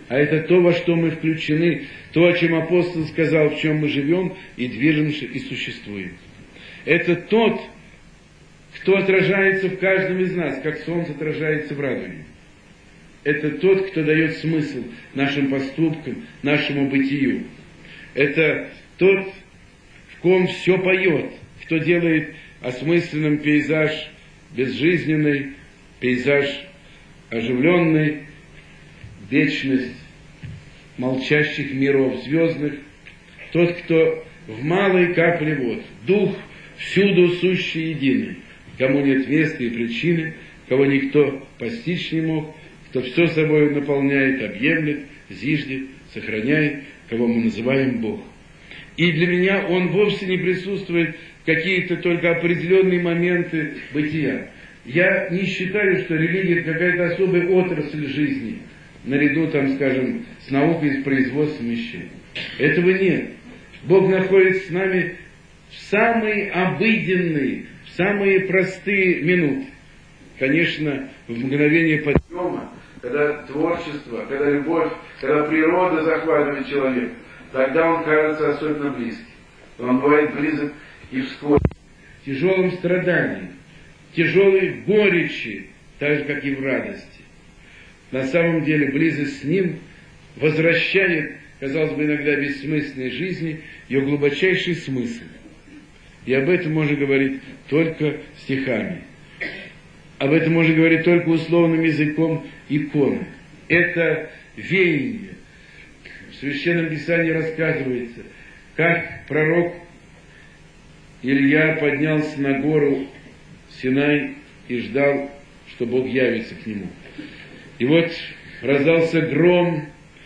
а это то, во что мы включены, то, о чем апостол сказал, в чем мы живем и движемся и существуем. Это тот, кто отражается в каждом из нас, как солнце отражается в радуге. Это тот, кто дает смысл нашим поступкам, нашему бытию. Это тот, в ком все поет, кто делает осмысленным пейзаж безжизненный, пейзаж оживленный, вечность молчащих миров звездных, тот, кто в малой капле вод, дух всюду сущий единый, кому нет места и причины, кого никто постичь не мог, кто все собой наполняет, объемлет, зиждет, сохраняет, кого мы называем Бог. И для меня он вовсе не присутствует в какие-то только определенные моменты бытия. Я не считаю, что религия это какая-то особая отрасль жизни, наряду, там, скажем, с наукой и с производством вещей. Этого нет. Бог находится с нами в самые обыденные, в самые простые минуты. Конечно, в мгновение подъема, когда творчество, когда любовь, когда природа захватывает человека, тогда он кажется особенно близким. Он бывает близок и вскоре. В тяжелом страдании, тяжелой горечи, так же, как и в радости. На самом деле близость с Ним возвращает, казалось бы, иногда бессмысленной жизни ее глубочайший смысл. И об этом можно говорить только стихами. Об этом можно говорить только условным языком иконы. Это веяние. В Священном Писании рассказывается, как пророк Илья поднялся на гору Синай и ждал, что Бог явится к нему. И вот раздался гром,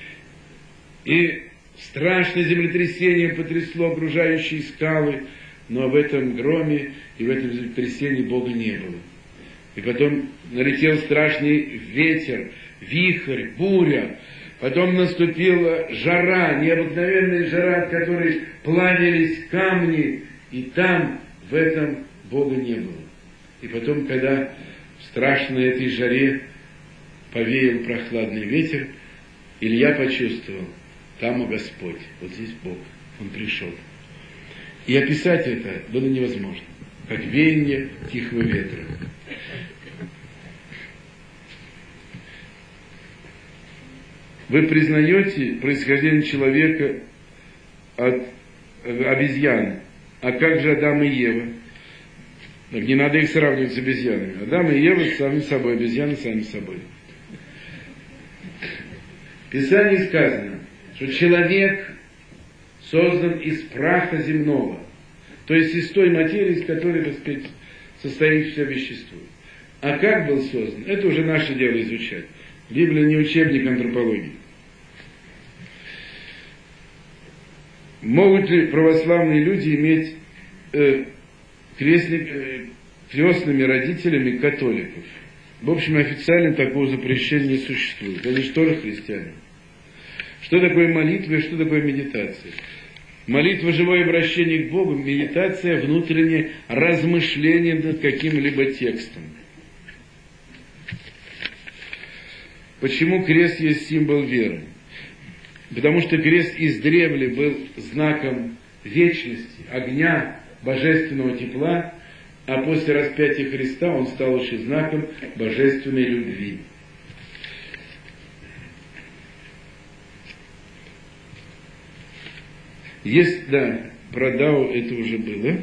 и страшное землетрясение потрясло окружающие скалы, но в этом громе и в этом землетрясении Бога не было. И потом налетел страшный ветер, вихрь, буря. Потом наступила жара, необыкновенная жара, от которой плавились камни, и там, в этом, Бога не было. И потом, когда в страшной этой жаре повеял прохладный ветер, Илья почувствовал, там и Господь, вот здесь Бог, Он пришел. И описать это было невозможно, как веяние тихого ветра. Вы признаете происхождение человека от обезьяны, а как же Адам и Ева? Так не надо их сравнивать с обезьянами. Адам и Ева сами собой, обезьяны сами собой. В Писании сказано, что человек создан из праха земного, то есть из той материи, из которой, так сказать, состоит все вещество. А как был создан, это уже наше дело изучать. Библия не учебник антропологии. Могут ли православные люди иметь э, крестник, э, крестными родителями католиков? В общем, официально такого запрещения не существует. Они же тоже христиане. Что такое молитва и что такое медитация? Молитва – живое обращение к Богу, медитация – внутреннее размышление над каким-либо текстом. Почему крест есть символ веры? Потому что крест издревле был знаком вечности, огня, божественного тепла, а после распятия Христа он стал еще знаком божественной любви. Есть, да, про Дао это уже было.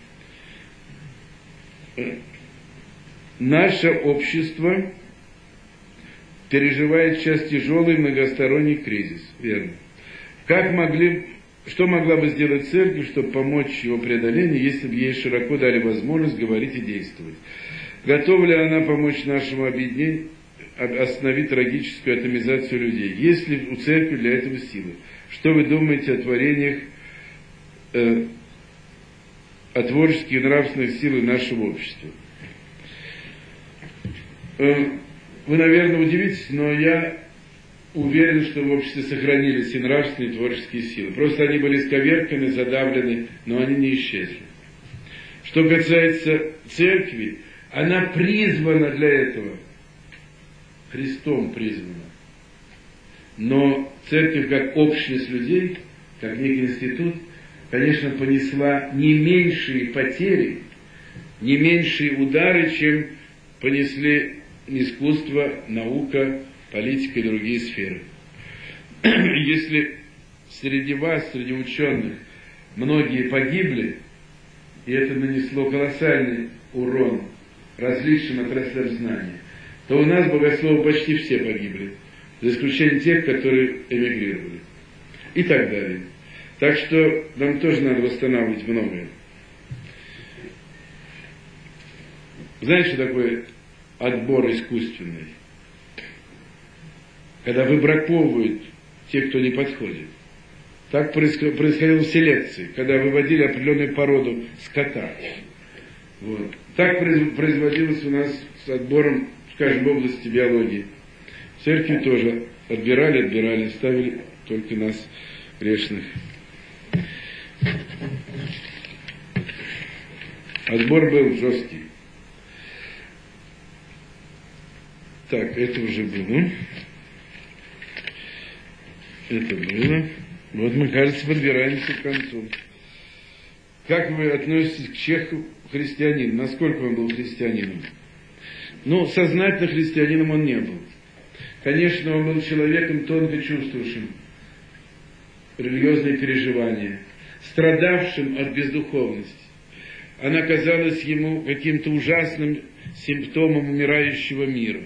Наше общество переживает сейчас тяжелый многосторонний кризис, верно. Как могли, что могла бы сделать церковь, чтобы помочь его преодолению, если бы ей широко дали возможность говорить и действовать? Готова ли она помочь нашему объединению остановить трагическую атомизацию людей? Есть ли у церкви для этого силы? Что вы думаете о творениях, э, о творческих и нравственных силах нашего общества? Э, Вы, наверное, удивитесь, но я уверен, что в обществе сохранились и нравственные, и творческие силы. Просто они были сковерканы, задавлены, но они не исчезли. Что касается церкви, она призвана для этого. Христом призвана. Но церковь как общность людей, как некий институт, конечно, понесла не меньшие потери, не меньшие удары, чем понесли искусство, наука, политика и другие сферы. Если среди вас, среди ученых, многие погибли, и это нанесло колоссальный урон различным отраслям знания, то у нас богословы почти все погибли, за исключением тех, которые эмигрировали. И так далее. Так что нам тоже надо восстанавливать многое. Знаете, что такое отбор искусственный? Когда выбраковывают тех, кто не подходит. Так происходило в селекции, когда выводили определенную породу скота. Вот. Так производилось у нас с отбором, скажем, в области биологии. В церкви тоже отбирали, отбирали, ставили только нас, грешных. Отбор был жесткий. Так, это уже было. Это было. Вот мы, кажется, подбираемся к концу. Как вы относитесь к Чеху, христианину? Насколько он был христианином? Ну, сознательно христианином он не был. Конечно, он был человеком, тонко чувствовавшим религиозные переживания, страдавшим от бездуховности. Она казалась ему каким-то ужасным симптомом умирающего мира.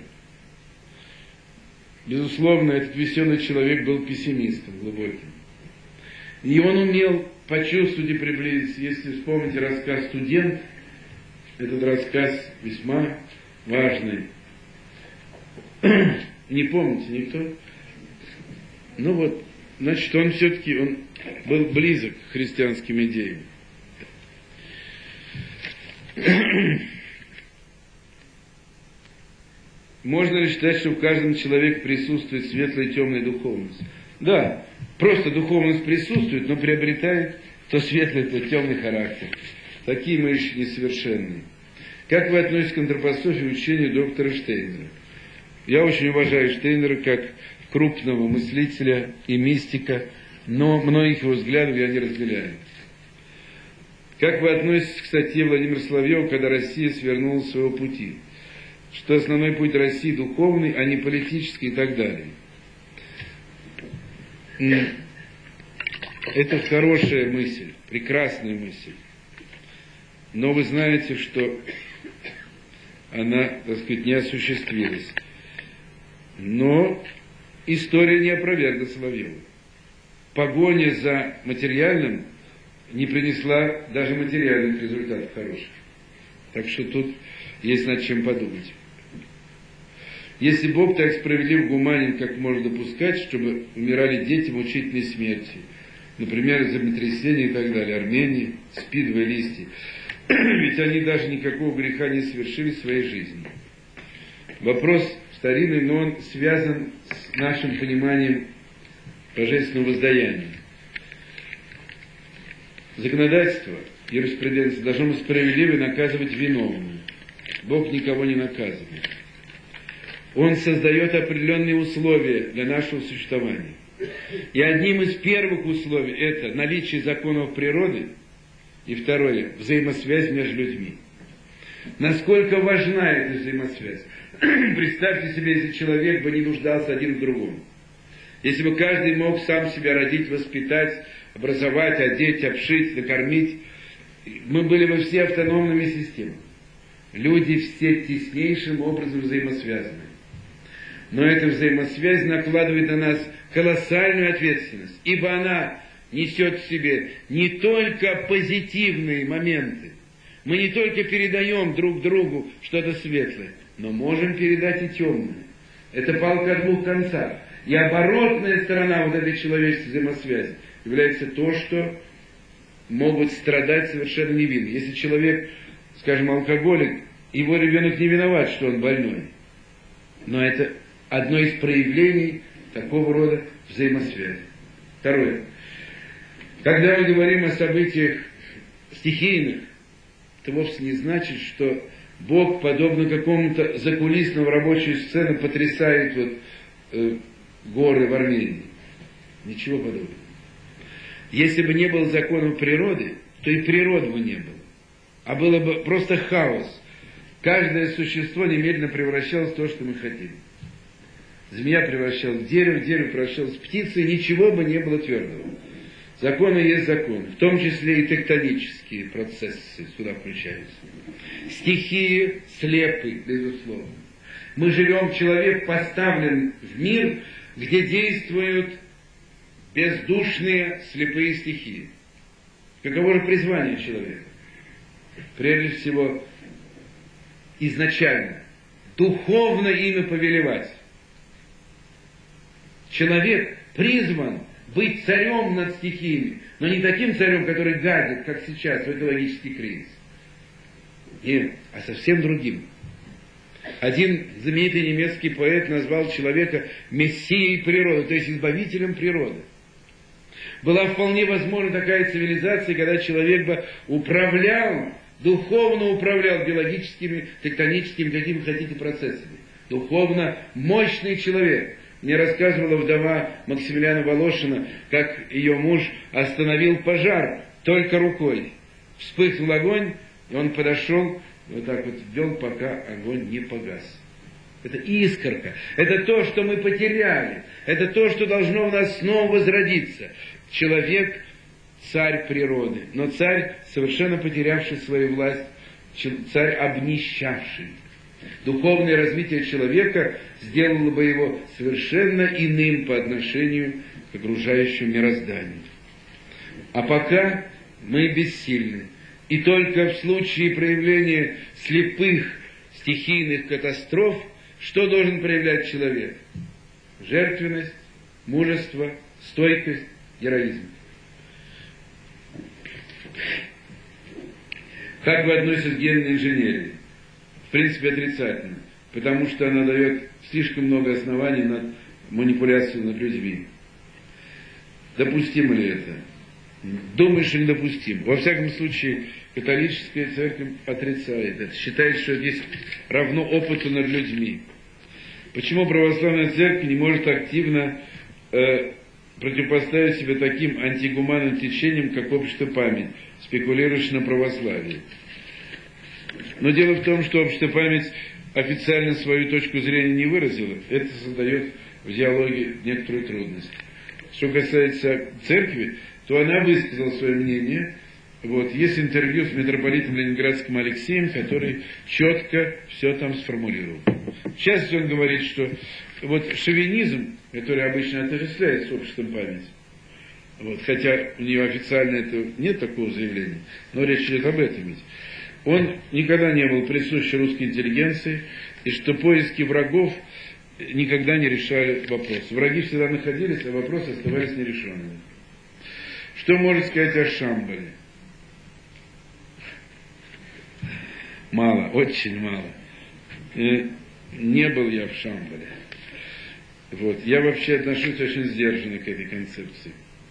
Безусловно, этот веселый человек был пессимистом глубоким. И он умел почувствовать и приблизиться. Если вспомните рассказ «Студент», этот рассказ весьма важный. Не помните никто? Ну вот, значит, он все-таки он был близок к христианским идеям. Можно ли считать, что в каждом человеке присутствует светлая и темная духовность? Да, просто духовность присутствует, но приобретает то светлый, то темный характер. Такие мы еще несовершенные. Как вы относитесь к антропософии, учению доктора Штейнера? Я очень уважаю Штейнера как крупного мыслителя и мистика, но многих его взглядов я не разделяю. Как вы относитесь к статье Владимира Соловьева, когда Россия свернула с своего пути? Что основной путь России духовный, а не политический и так далее. Это хорошая мысль, прекрасная мысль. Но вы знаете, что она, так сказать, не осуществилась. Но история не опровергла Соловьева. Погоня за материальным не принесла даже материальных результатов хороших. Так что тут есть над чем подумать. Если Бог так справедлив, гуманен, как можно допускать, чтобы умирали дети мучительной смерти, например, землетрясения и так далее, Армении, спидовые листья, ведь они даже никакого греха не совершили в своей жизни. Вопрос старинный, но он связан с нашим пониманием божественного воздаяния. Законодательство, юриспруденция должно быть справедливо и наказывать виновных. Бог никого не наказывает. Он создает определенные условия для нашего существования. И одним из первых условий это наличие законов природы, и второе – взаимосвязь между людьми. Насколько важна эта взаимосвязь? Представьте себе, если человек бы не нуждался один в другом. Если бы каждый мог сам себя родить, воспитать, образовать, одеть, обшить, накормить, мы были бы все автономными системами. Люди все теснейшим образом взаимосвязаны. Но эта взаимосвязь накладывает на нас колоссальную ответственность, ибо она несет в себе не только позитивные моменты. Мы не только передаем друг другу что-то светлое, но можем передать и темное. Это палка о двух концах. И оборотная сторона вот этой человеческой взаимосвязи является то, что могут страдать совершенно невинно. Если человек, скажем, алкоголик, его ребенок не виноват, что он больной. Но это одно из проявлений такого рода взаимосвязи. Второе. Когда мы говорим о событиях стихийных, это вовсе не значит, что Бог, подобно какому-то закулисному рабочую сцену, потрясает вот, э, горы в Армении. Ничего подобного. Если бы не было законов природы, то и природы бы не было. А было бы просто хаос. Каждое существо немедленно превращалось в то, что мы хотим. Змея превращалась в дерево, дерево превращалось в птицу, и ничего бы не было твердого. Законы есть закон, в том числе и тектонические процессы сюда включаются. Стихии слепы, безусловно. Мы живем, человек поставлен в мир, где действуют бездушные слепые стихии. Каково же призвание человека? Прежде всего, изначально, духовно ими повелевать. Человек призван быть царем над стихиями, но не таким царем, который гадит, как сейчас, в экологический кризис. Нет, а совсем другим. Один знаменитый немецкий поэт назвал человека мессией природы, то есть избавителем природы. Была вполне возможна такая цивилизация, когда человек бы управлял, духовно управлял биологическими, тектоническими, какими хотите, процессами. Духовно мощный человек. Мне рассказывала вдова Максимилиана Волошина, как ее муж остановил пожар только рукой. Вспыхнул огонь, и он подошел, вот так вот ввел, пока огонь не погас. Это искорка. Это то, что мы потеряли. Это то, что должно у нас снова возродиться. Человек – царь природы, но царь, совершенно потерявший свою власть, царь обнищавший. Духовное развитие человека сделало бы его совершенно иным по отношению к окружающему мирозданию. А пока мы бессильны. И только в случае проявления слепых стихийных катастроф, что должен проявлять человек? Жертвенность, мужество, стойкость, героизм. Как вы относитесь к генной инженерии? В принципе, отрицательно, потому что она дает слишком много оснований на манипуляцию над людьми. Допустимо ли это? Думаю, что недопустимо. Во всяком случае, католическая церковь отрицает это, считает, что здесь равно опыту над людьми. Почему православная церковь не может активно э, противопоставить себя таким антигуманным течениям, как общество память, спекулирующее на православии? Но дело в том, что общество память официально свою точку зрения не выразила. Это создает в диалоге некоторую трудность. Что касается церкви, то она высказала свое мнение. Вот, есть интервью с митрополитом Ленинградским Алексеем, который четко все там сформулировал. В частности, он говорит, что вот шовинизм, который обычно отождествляется с обществом памяти, вот, хотя у нее официально это нет такого заявления, но речь идет об этом ведь, он никогда не был присущ русской интеллигенции, и что поиски врагов никогда не решали вопрос. Враги всегда находились, а вопросы оставались нерешенными. Что можно сказать о Шамбале? Мало, очень мало. Не был я в Шамбале. Вот. Я вообще отношусь очень сдержанно к этой концепции.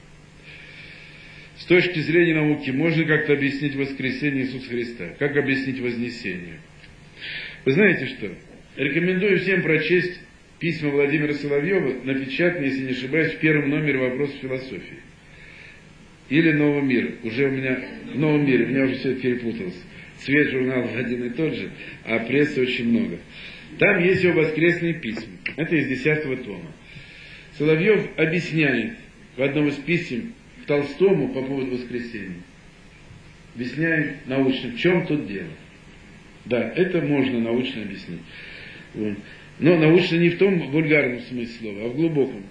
С точки зрения науки, можно как-то объяснить воскресение Иисуса Христа? Как объяснить вознесение? Вы знаете что? Рекомендую всем прочесть письма Владимира Соловьева, напечатанные, если не ошибаюсь, в первом номере «Вопросов философии». Или «Нового мира». Уже у меня в «Новом мире», у меня уже все это перепуталось. Цвет журнала один и тот же, а прессы очень много. Там есть его воскресные письма. Это из десятого тома. Соловьев объясняет в одном из писем к Толстому по поводу воскресения. Объясняет научно, в чем тут дело. Да, это можно научно объяснить. Вот. Но научно не в том вульгарном смысле слова, а в глубоком.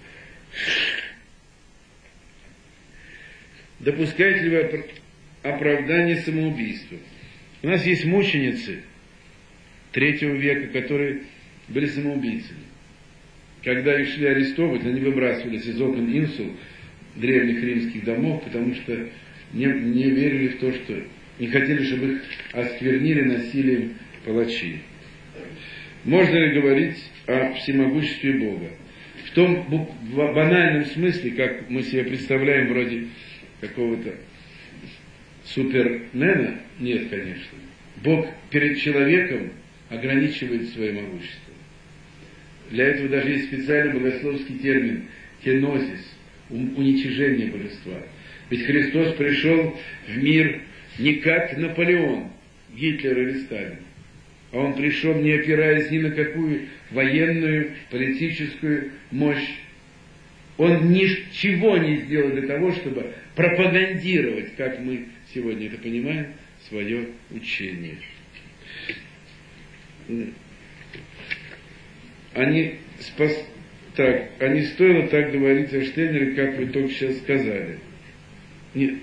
Допускаете ли вы оправдание самоубийства? У нас есть мученицы третьего века, которые были самоубийцами. Когда их шли арестовывать, они выбрасывались из окон инсул древних римских домов, потому что не, не верили в то, что не хотели, чтобы их осквернили насилием палачи. Можно ли говорить о всемогуществе Бога? В том банальном смысле, как мы себе представляем, вроде какого-то супермена, нет, конечно. Бог перед человеком ограничивает свое могущество. Для этого даже есть специальный богословский термин кенозис, уничижение божества. Ведь Христос пришел в мир не как Наполеон, Гитлер или Сталин, а он пришел, не опираясь ни на какую военную, политическую мощь. Он ничего не сделал для того, чтобы пропагандировать, как мы сегодня это понимаем, свое учение. Они спас... Так, а не стоило так говорить о Штейнере, как вы только сейчас сказали. Нет.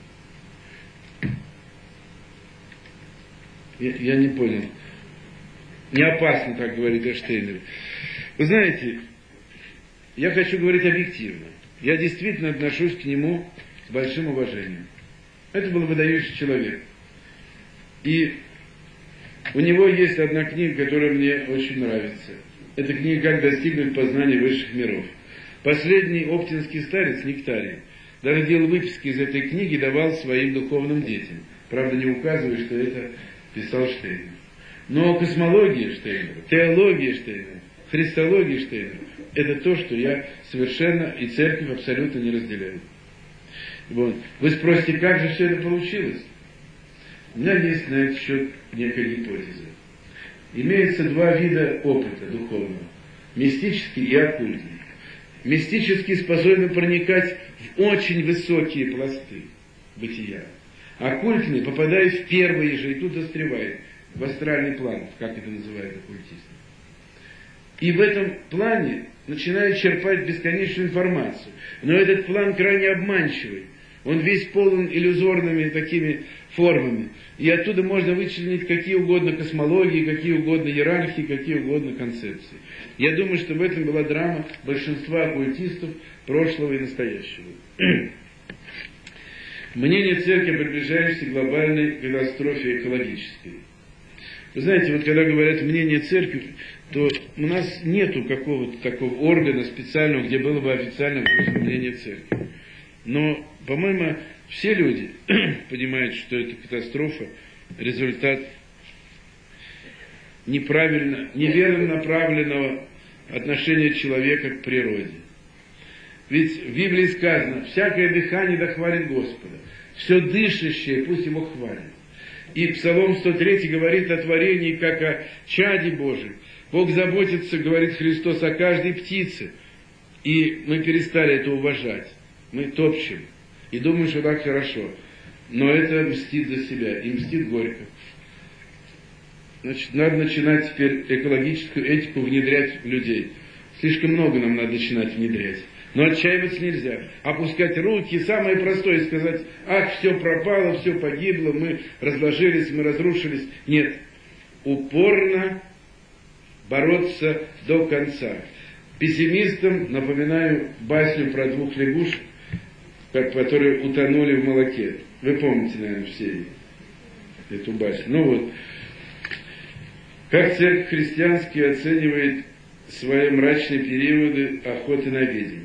Я, я не понял. Не опасно так говорить о Штейнере. Вы знаете, я хочу говорить объективно. Я действительно отношусь к нему с большим уважением. Это был выдающий человек. И у него есть одна книга, которая мне очень нравится. Это книга «Как достигнуть познания высших миров». Последний оптинский старец Нектарий даже делал выписки из этой книги и давал своим духовным детям. Правда, не указывая, что это писал Штейнер. Но космология Штейнера, теология Штейнера, христология Штейнера – это то, что я совершенно и церковь абсолютно не разделяю. Вот. Вы спросите, как же все это получилось? У меня есть на этот счет некая гипотеза. Имеется два вида опыта духовного – мистический и оккультный. Мистический способен проникать в очень высокие пласты бытия. Оккультный, попадая в первые же, и тут застревает, в астральный план, как это называют оккультисты. И в этом плане начинает черпать бесконечную информацию. Но этот план крайне обманчивый. Он весь полон иллюзорными такими формами. И оттуда можно вычленить какие угодно космологии, какие угодно иерархии, какие угодно концепции. Я думаю, что в этом была драма большинства оккультистов прошлого и настоящего. Мнение церкви о приближающейся глобальной катастрофе экологической. Вы знаете, вот когда говорят мнение церкви, то у нас нету какого-то такого органа специального, где было бы официально выражено мнение церкви. Но, по-моему, все люди понимают, что эта катастрофа – результат неправильно, неверно направленного отношения человека к природе. Ведь в Библии сказано: «Всякое дыхание да хвалит Господа, все дышащее пусть его хвалит». И Псалом сто три говорит о творении, как о чаде Божьем. Бог заботится, говорит Христос, о каждой птице. И мы перестали это уважать. Мы топчем. И думаем, что так хорошо. Но это мстит за себя. И мстит горько. Значит, надо начинать теперь экологическую этику внедрять в людей. Слишком много нам надо начинать внедрять. Но отчаиваться нельзя. Опускать руки, самое простое, сказать: ах, все пропало, все погибло, мы разложились, мы разрушились. Нет. Упорно бороться до конца. Пессимистам напоминаю басню про двух лягушек, которые утонули в молоке. Вы помните, наверное, все эту басню. Ну вот. Как церковь христианская оценивает свои мрачные периоды охоты на ведьм?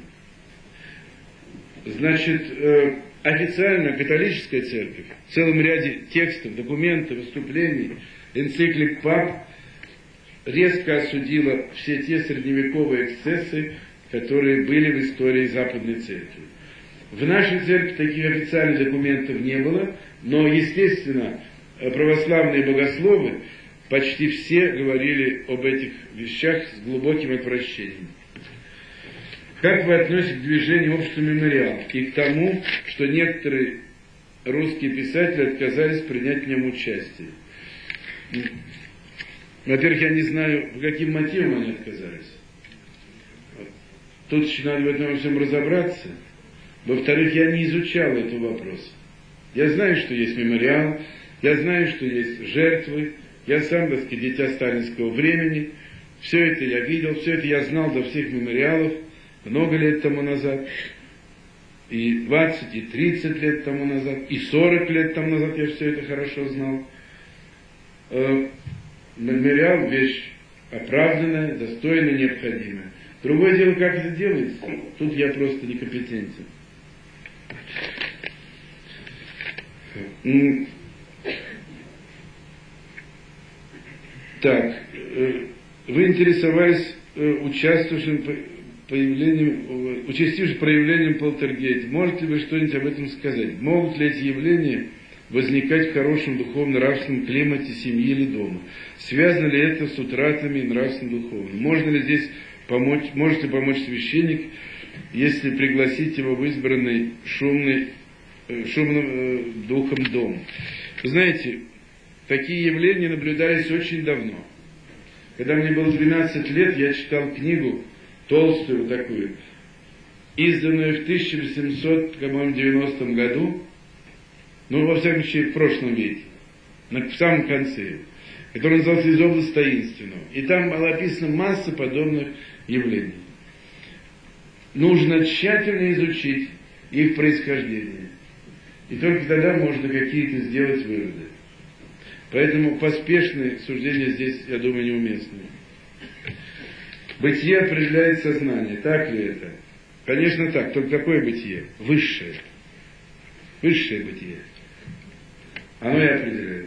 Значит, официально католическая церковь в целом ряде текстов, документов, выступлений, энциклик пап резко осудила все те средневековые эксцессы, которые были в истории Западной Церкви. В нашей церкви таких официальных документов не было, но, естественно, православные богословы почти все говорили об этих вещах с глубоким отвращением. Как вы относитесь к движению общества «Мемориал» и к тому, что некоторые русские писатели отказались принять в нем участие? Во-первых, я не знаю, по каким мотивам они отказались. Тут еще надо в этом во всем разобраться. Во-вторых, я не изучал этот вопрос. Я знаю, что есть мемориал, я знаю, что есть жертвы, я сам, так сказать, дитя сталинского времени. Все это я видел, все это я знал до всех мемориалов много лет тому назад. И двадцать, и тридцать лет тому назад, и сорок лет тому назад я все это хорошо знал. Мемориал – вещь оправданная, достойная, необходимая. Другое дело, как это делается. Тут я просто некомпетентен. Так, вы интересовались э, участвующим появлением, участившим проявлением полтергейта. Можете ли вы что-нибудь об этом сказать? Могут ли эти явления возникать в хорошем духовно-нравственном климате семьи или дома? Связано ли это с утратами нравственно-духовным? Можно ли здесь помочь, может ли помочь священник, если пригласить его в избранный шумный, шумным э, духом дом? Вы знаете, такие явления наблюдались очень давно. Когда мне было двенадцать лет, я читал книгу, толстую такую, изданную в тысяча восемьсот девяностом году, ну, во всяком случае, в прошлом веке, в самом конце, который назывался «Из области таинственного». И там была описана масса подобных явлений. Нужно тщательно изучить их происхождение. И только тогда можно какие-то сделать выводы. Поэтому поспешные суждения здесь, я думаю, неуместны. Бытие определяет сознание. Так ли это? Конечно так. Только какое бытие? Высшее. Высшее бытие. Оно и определяет.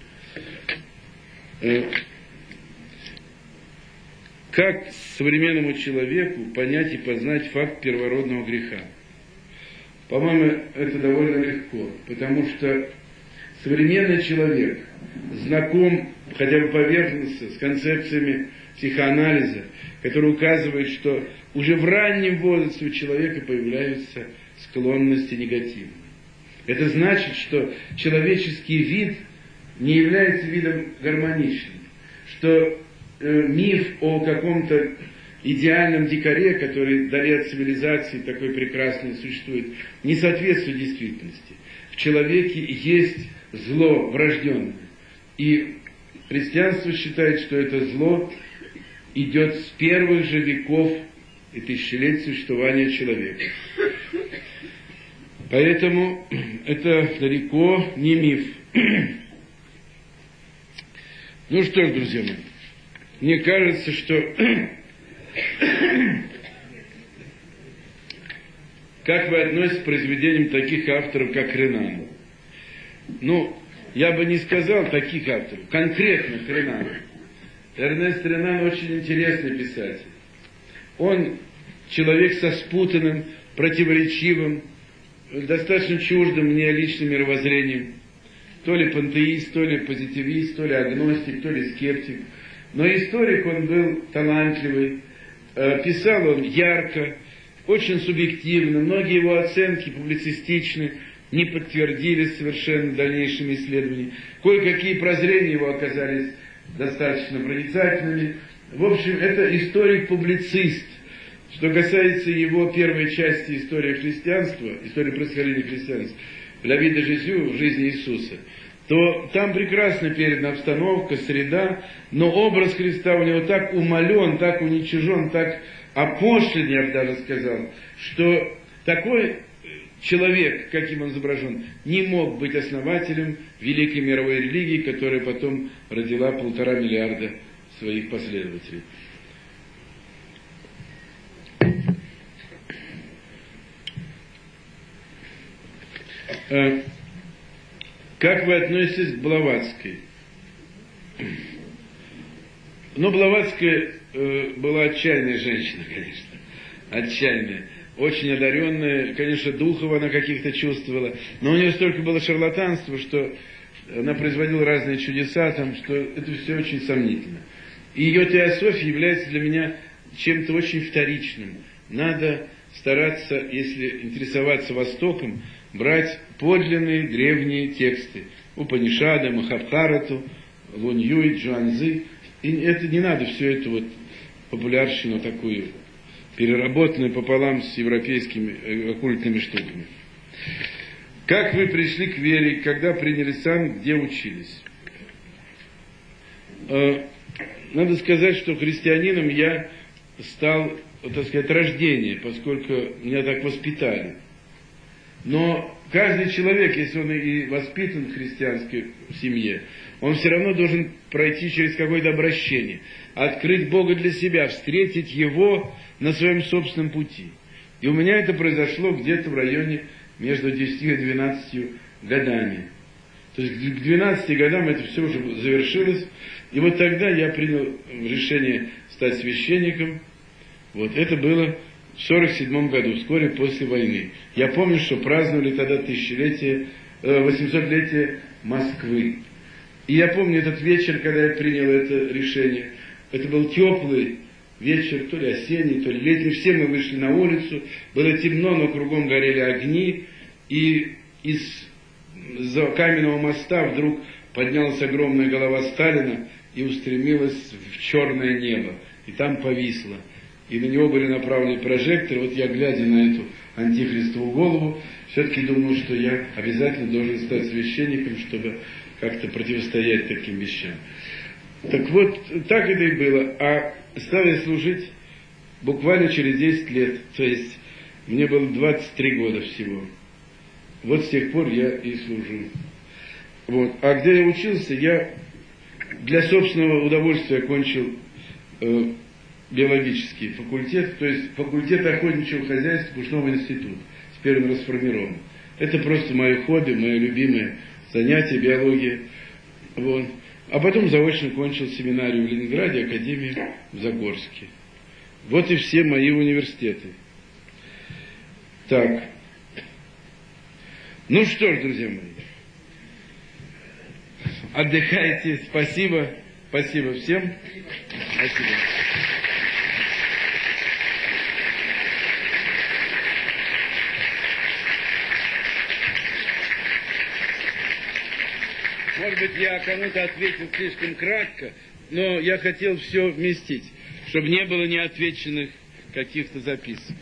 Как современному человеку понять и познать факт первородного греха? По-моему, это довольно легко, потому что современный человек знаком, хотя бы поверхностно, с концепциями психоанализа, которые указывают, что уже в раннем возрасте у человека появляются склонности негативные. Это значит, что человеческий вид не является видом гармоничным, что э, миф о каком-то идеальном дикаре, который вдали от цивилизации такой прекрасный существует, не соответствует действительности. В человеке есть зло врожденное. И христианство считает, что это зло идет с первых же веков и тысячелетий существования человека. Поэтому это далеко не миф. Ну что ж, друзья мои, мне кажется, что как вы относитесь к произведениям таких авторов, как Ренан? Ну, я бы не сказал таких авторов, конкретных Ренан. Эрнест Ренан очень интересный писатель. Он человек со спутанным, противоречивым, достаточно чуждым мне личным мировоззрением. То ли пантеист, то ли позитивист, то ли агностик, то ли скептик. Но историк он был талантливый, писал он ярко, очень субъективно, многие его оценки публицистичны, не подтвердились совершенно дальнейшими исследованиями. Кое-какие прозрения его оказались достаточно проницательными. В общем, это историк-публицист. Что касается его первой части истории христианства, истории происхождения христианства, «Ля ви де Жезю» в жизни Иисуса, то там прекрасно передана обстановка, среда, но образ Христа у него так умален, так уничижен, так опошлен, я бы даже сказал, что такой человек, каким он изображен, не мог быть основателем великой мировой религии, которая потом родила полтора миллиарда своих последователей. Как вы относитесь к Блаватской? Ну, Блаватская э, была отчаянная женщина, конечно. Отчаянная. Очень одаренная. Конечно, духов она каких-то чувствовала. Но у нее столько было шарлатанства, что она производила разные чудеса, там, что это все очень сомнительно. И ее теософия является для меня чем-то очень вторичным. Надо стараться, если интересоваться Востоком, брать подлинные древние тексты. Упанишады, Махабхарату, Лунь-Юй, Джуаньзы. И это не надо все это вот популярщину такую, переработанную пополам с европейскими оккультными штуками. Как вы пришли к вере, когда приняли сан, где учились? Надо сказать, что христианином я стал, так сказать, от рождения, поскольку меня так воспитали. Но каждый человек, если он и воспитан в христианской семье, он все равно должен пройти через какое-то обращение, открыть Бога для себя, встретить Его на своем собственном пути. И у меня это произошло где-то в районе между десятью и двенадцатью годами. То есть к двенадцати годам это все уже завершилось, И вот тогда я принял решение стать священником. Вот это было в сорок седьмом году, вскоре после войны. Я помню, что праздновали тогда тысячелетие, восьмисотлетие Москвы. И я помню этот вечер, когда я принял это решение. Это был теплый вечер, то ли осенний, то ли летний. Все мы вышли на улицу. Было темно, но кругом горели огни. И из за каменного моста вдруг поднялась огромная голова Сталина и устремилась в черное небо. И там повисла. И на него были направлены прожекторы. Вот я, глядя на эту антихристову голову, все-таки думал, что я обязательно должен стать священником, чтобы как-то противостоять таким вещам. Так вот, так это и было. А стал я служить буквально через десять лет. То есть мне было двадцать три года всего. Вот с тех пор я и служу. Вот. А где я учился, я для собственного удовольствия окончил э, биологический факультет, то есть факультет охотничьего хозяйства Пушного института. Теперь он расформирован. Это просто мое хобби, мое любимое занятие, биология. Вот. А потом заочно кончил семинарию в Ленинграде, академию в Загорске. Вот и все мои университеты. Так. Ну что ж, друзья мои. Отдыхайте. Спасибо. Спасибо всем. Спасибо. Может быть, я кому-то ответил слишком кратко, но я хотел все вместить, чтобы не было неотвеченных каких-то записок.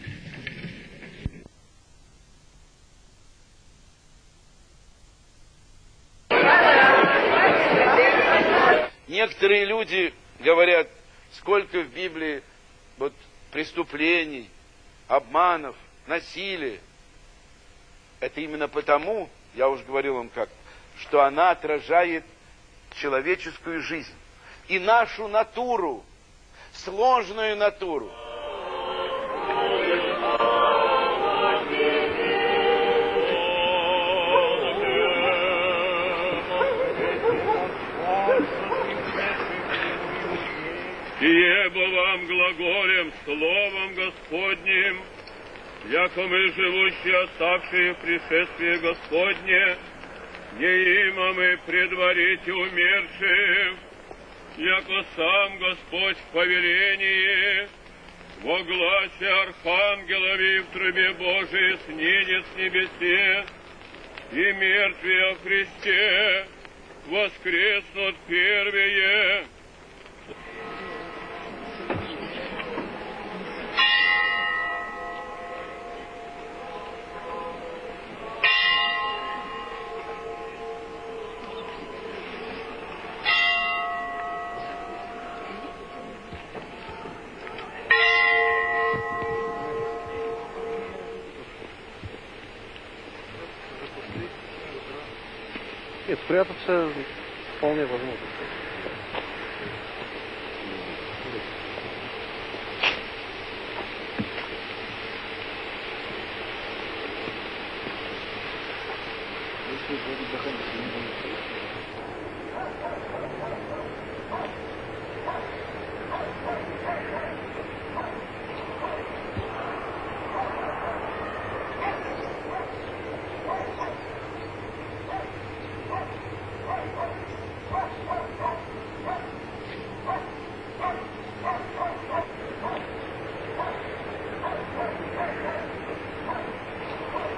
Некоторые люди говорят, сколько в Библии вот, преступлений, обманов, насилия. Это именно потому, я уже говорил вам как, что она отражает человеческую жизнь и нашу натуру, сложную натуру. Сие бо вам глаголем, словом Господним, яко мы, живущие, оставшие в пришествие Господне, не има мы предварите умерших, яко сам Господь в повелении, во гласе архангелови в трубе Божией снидет с небесе, и мертвые о Христе воскреснут первые. Нет, спрятаться вполне возможно.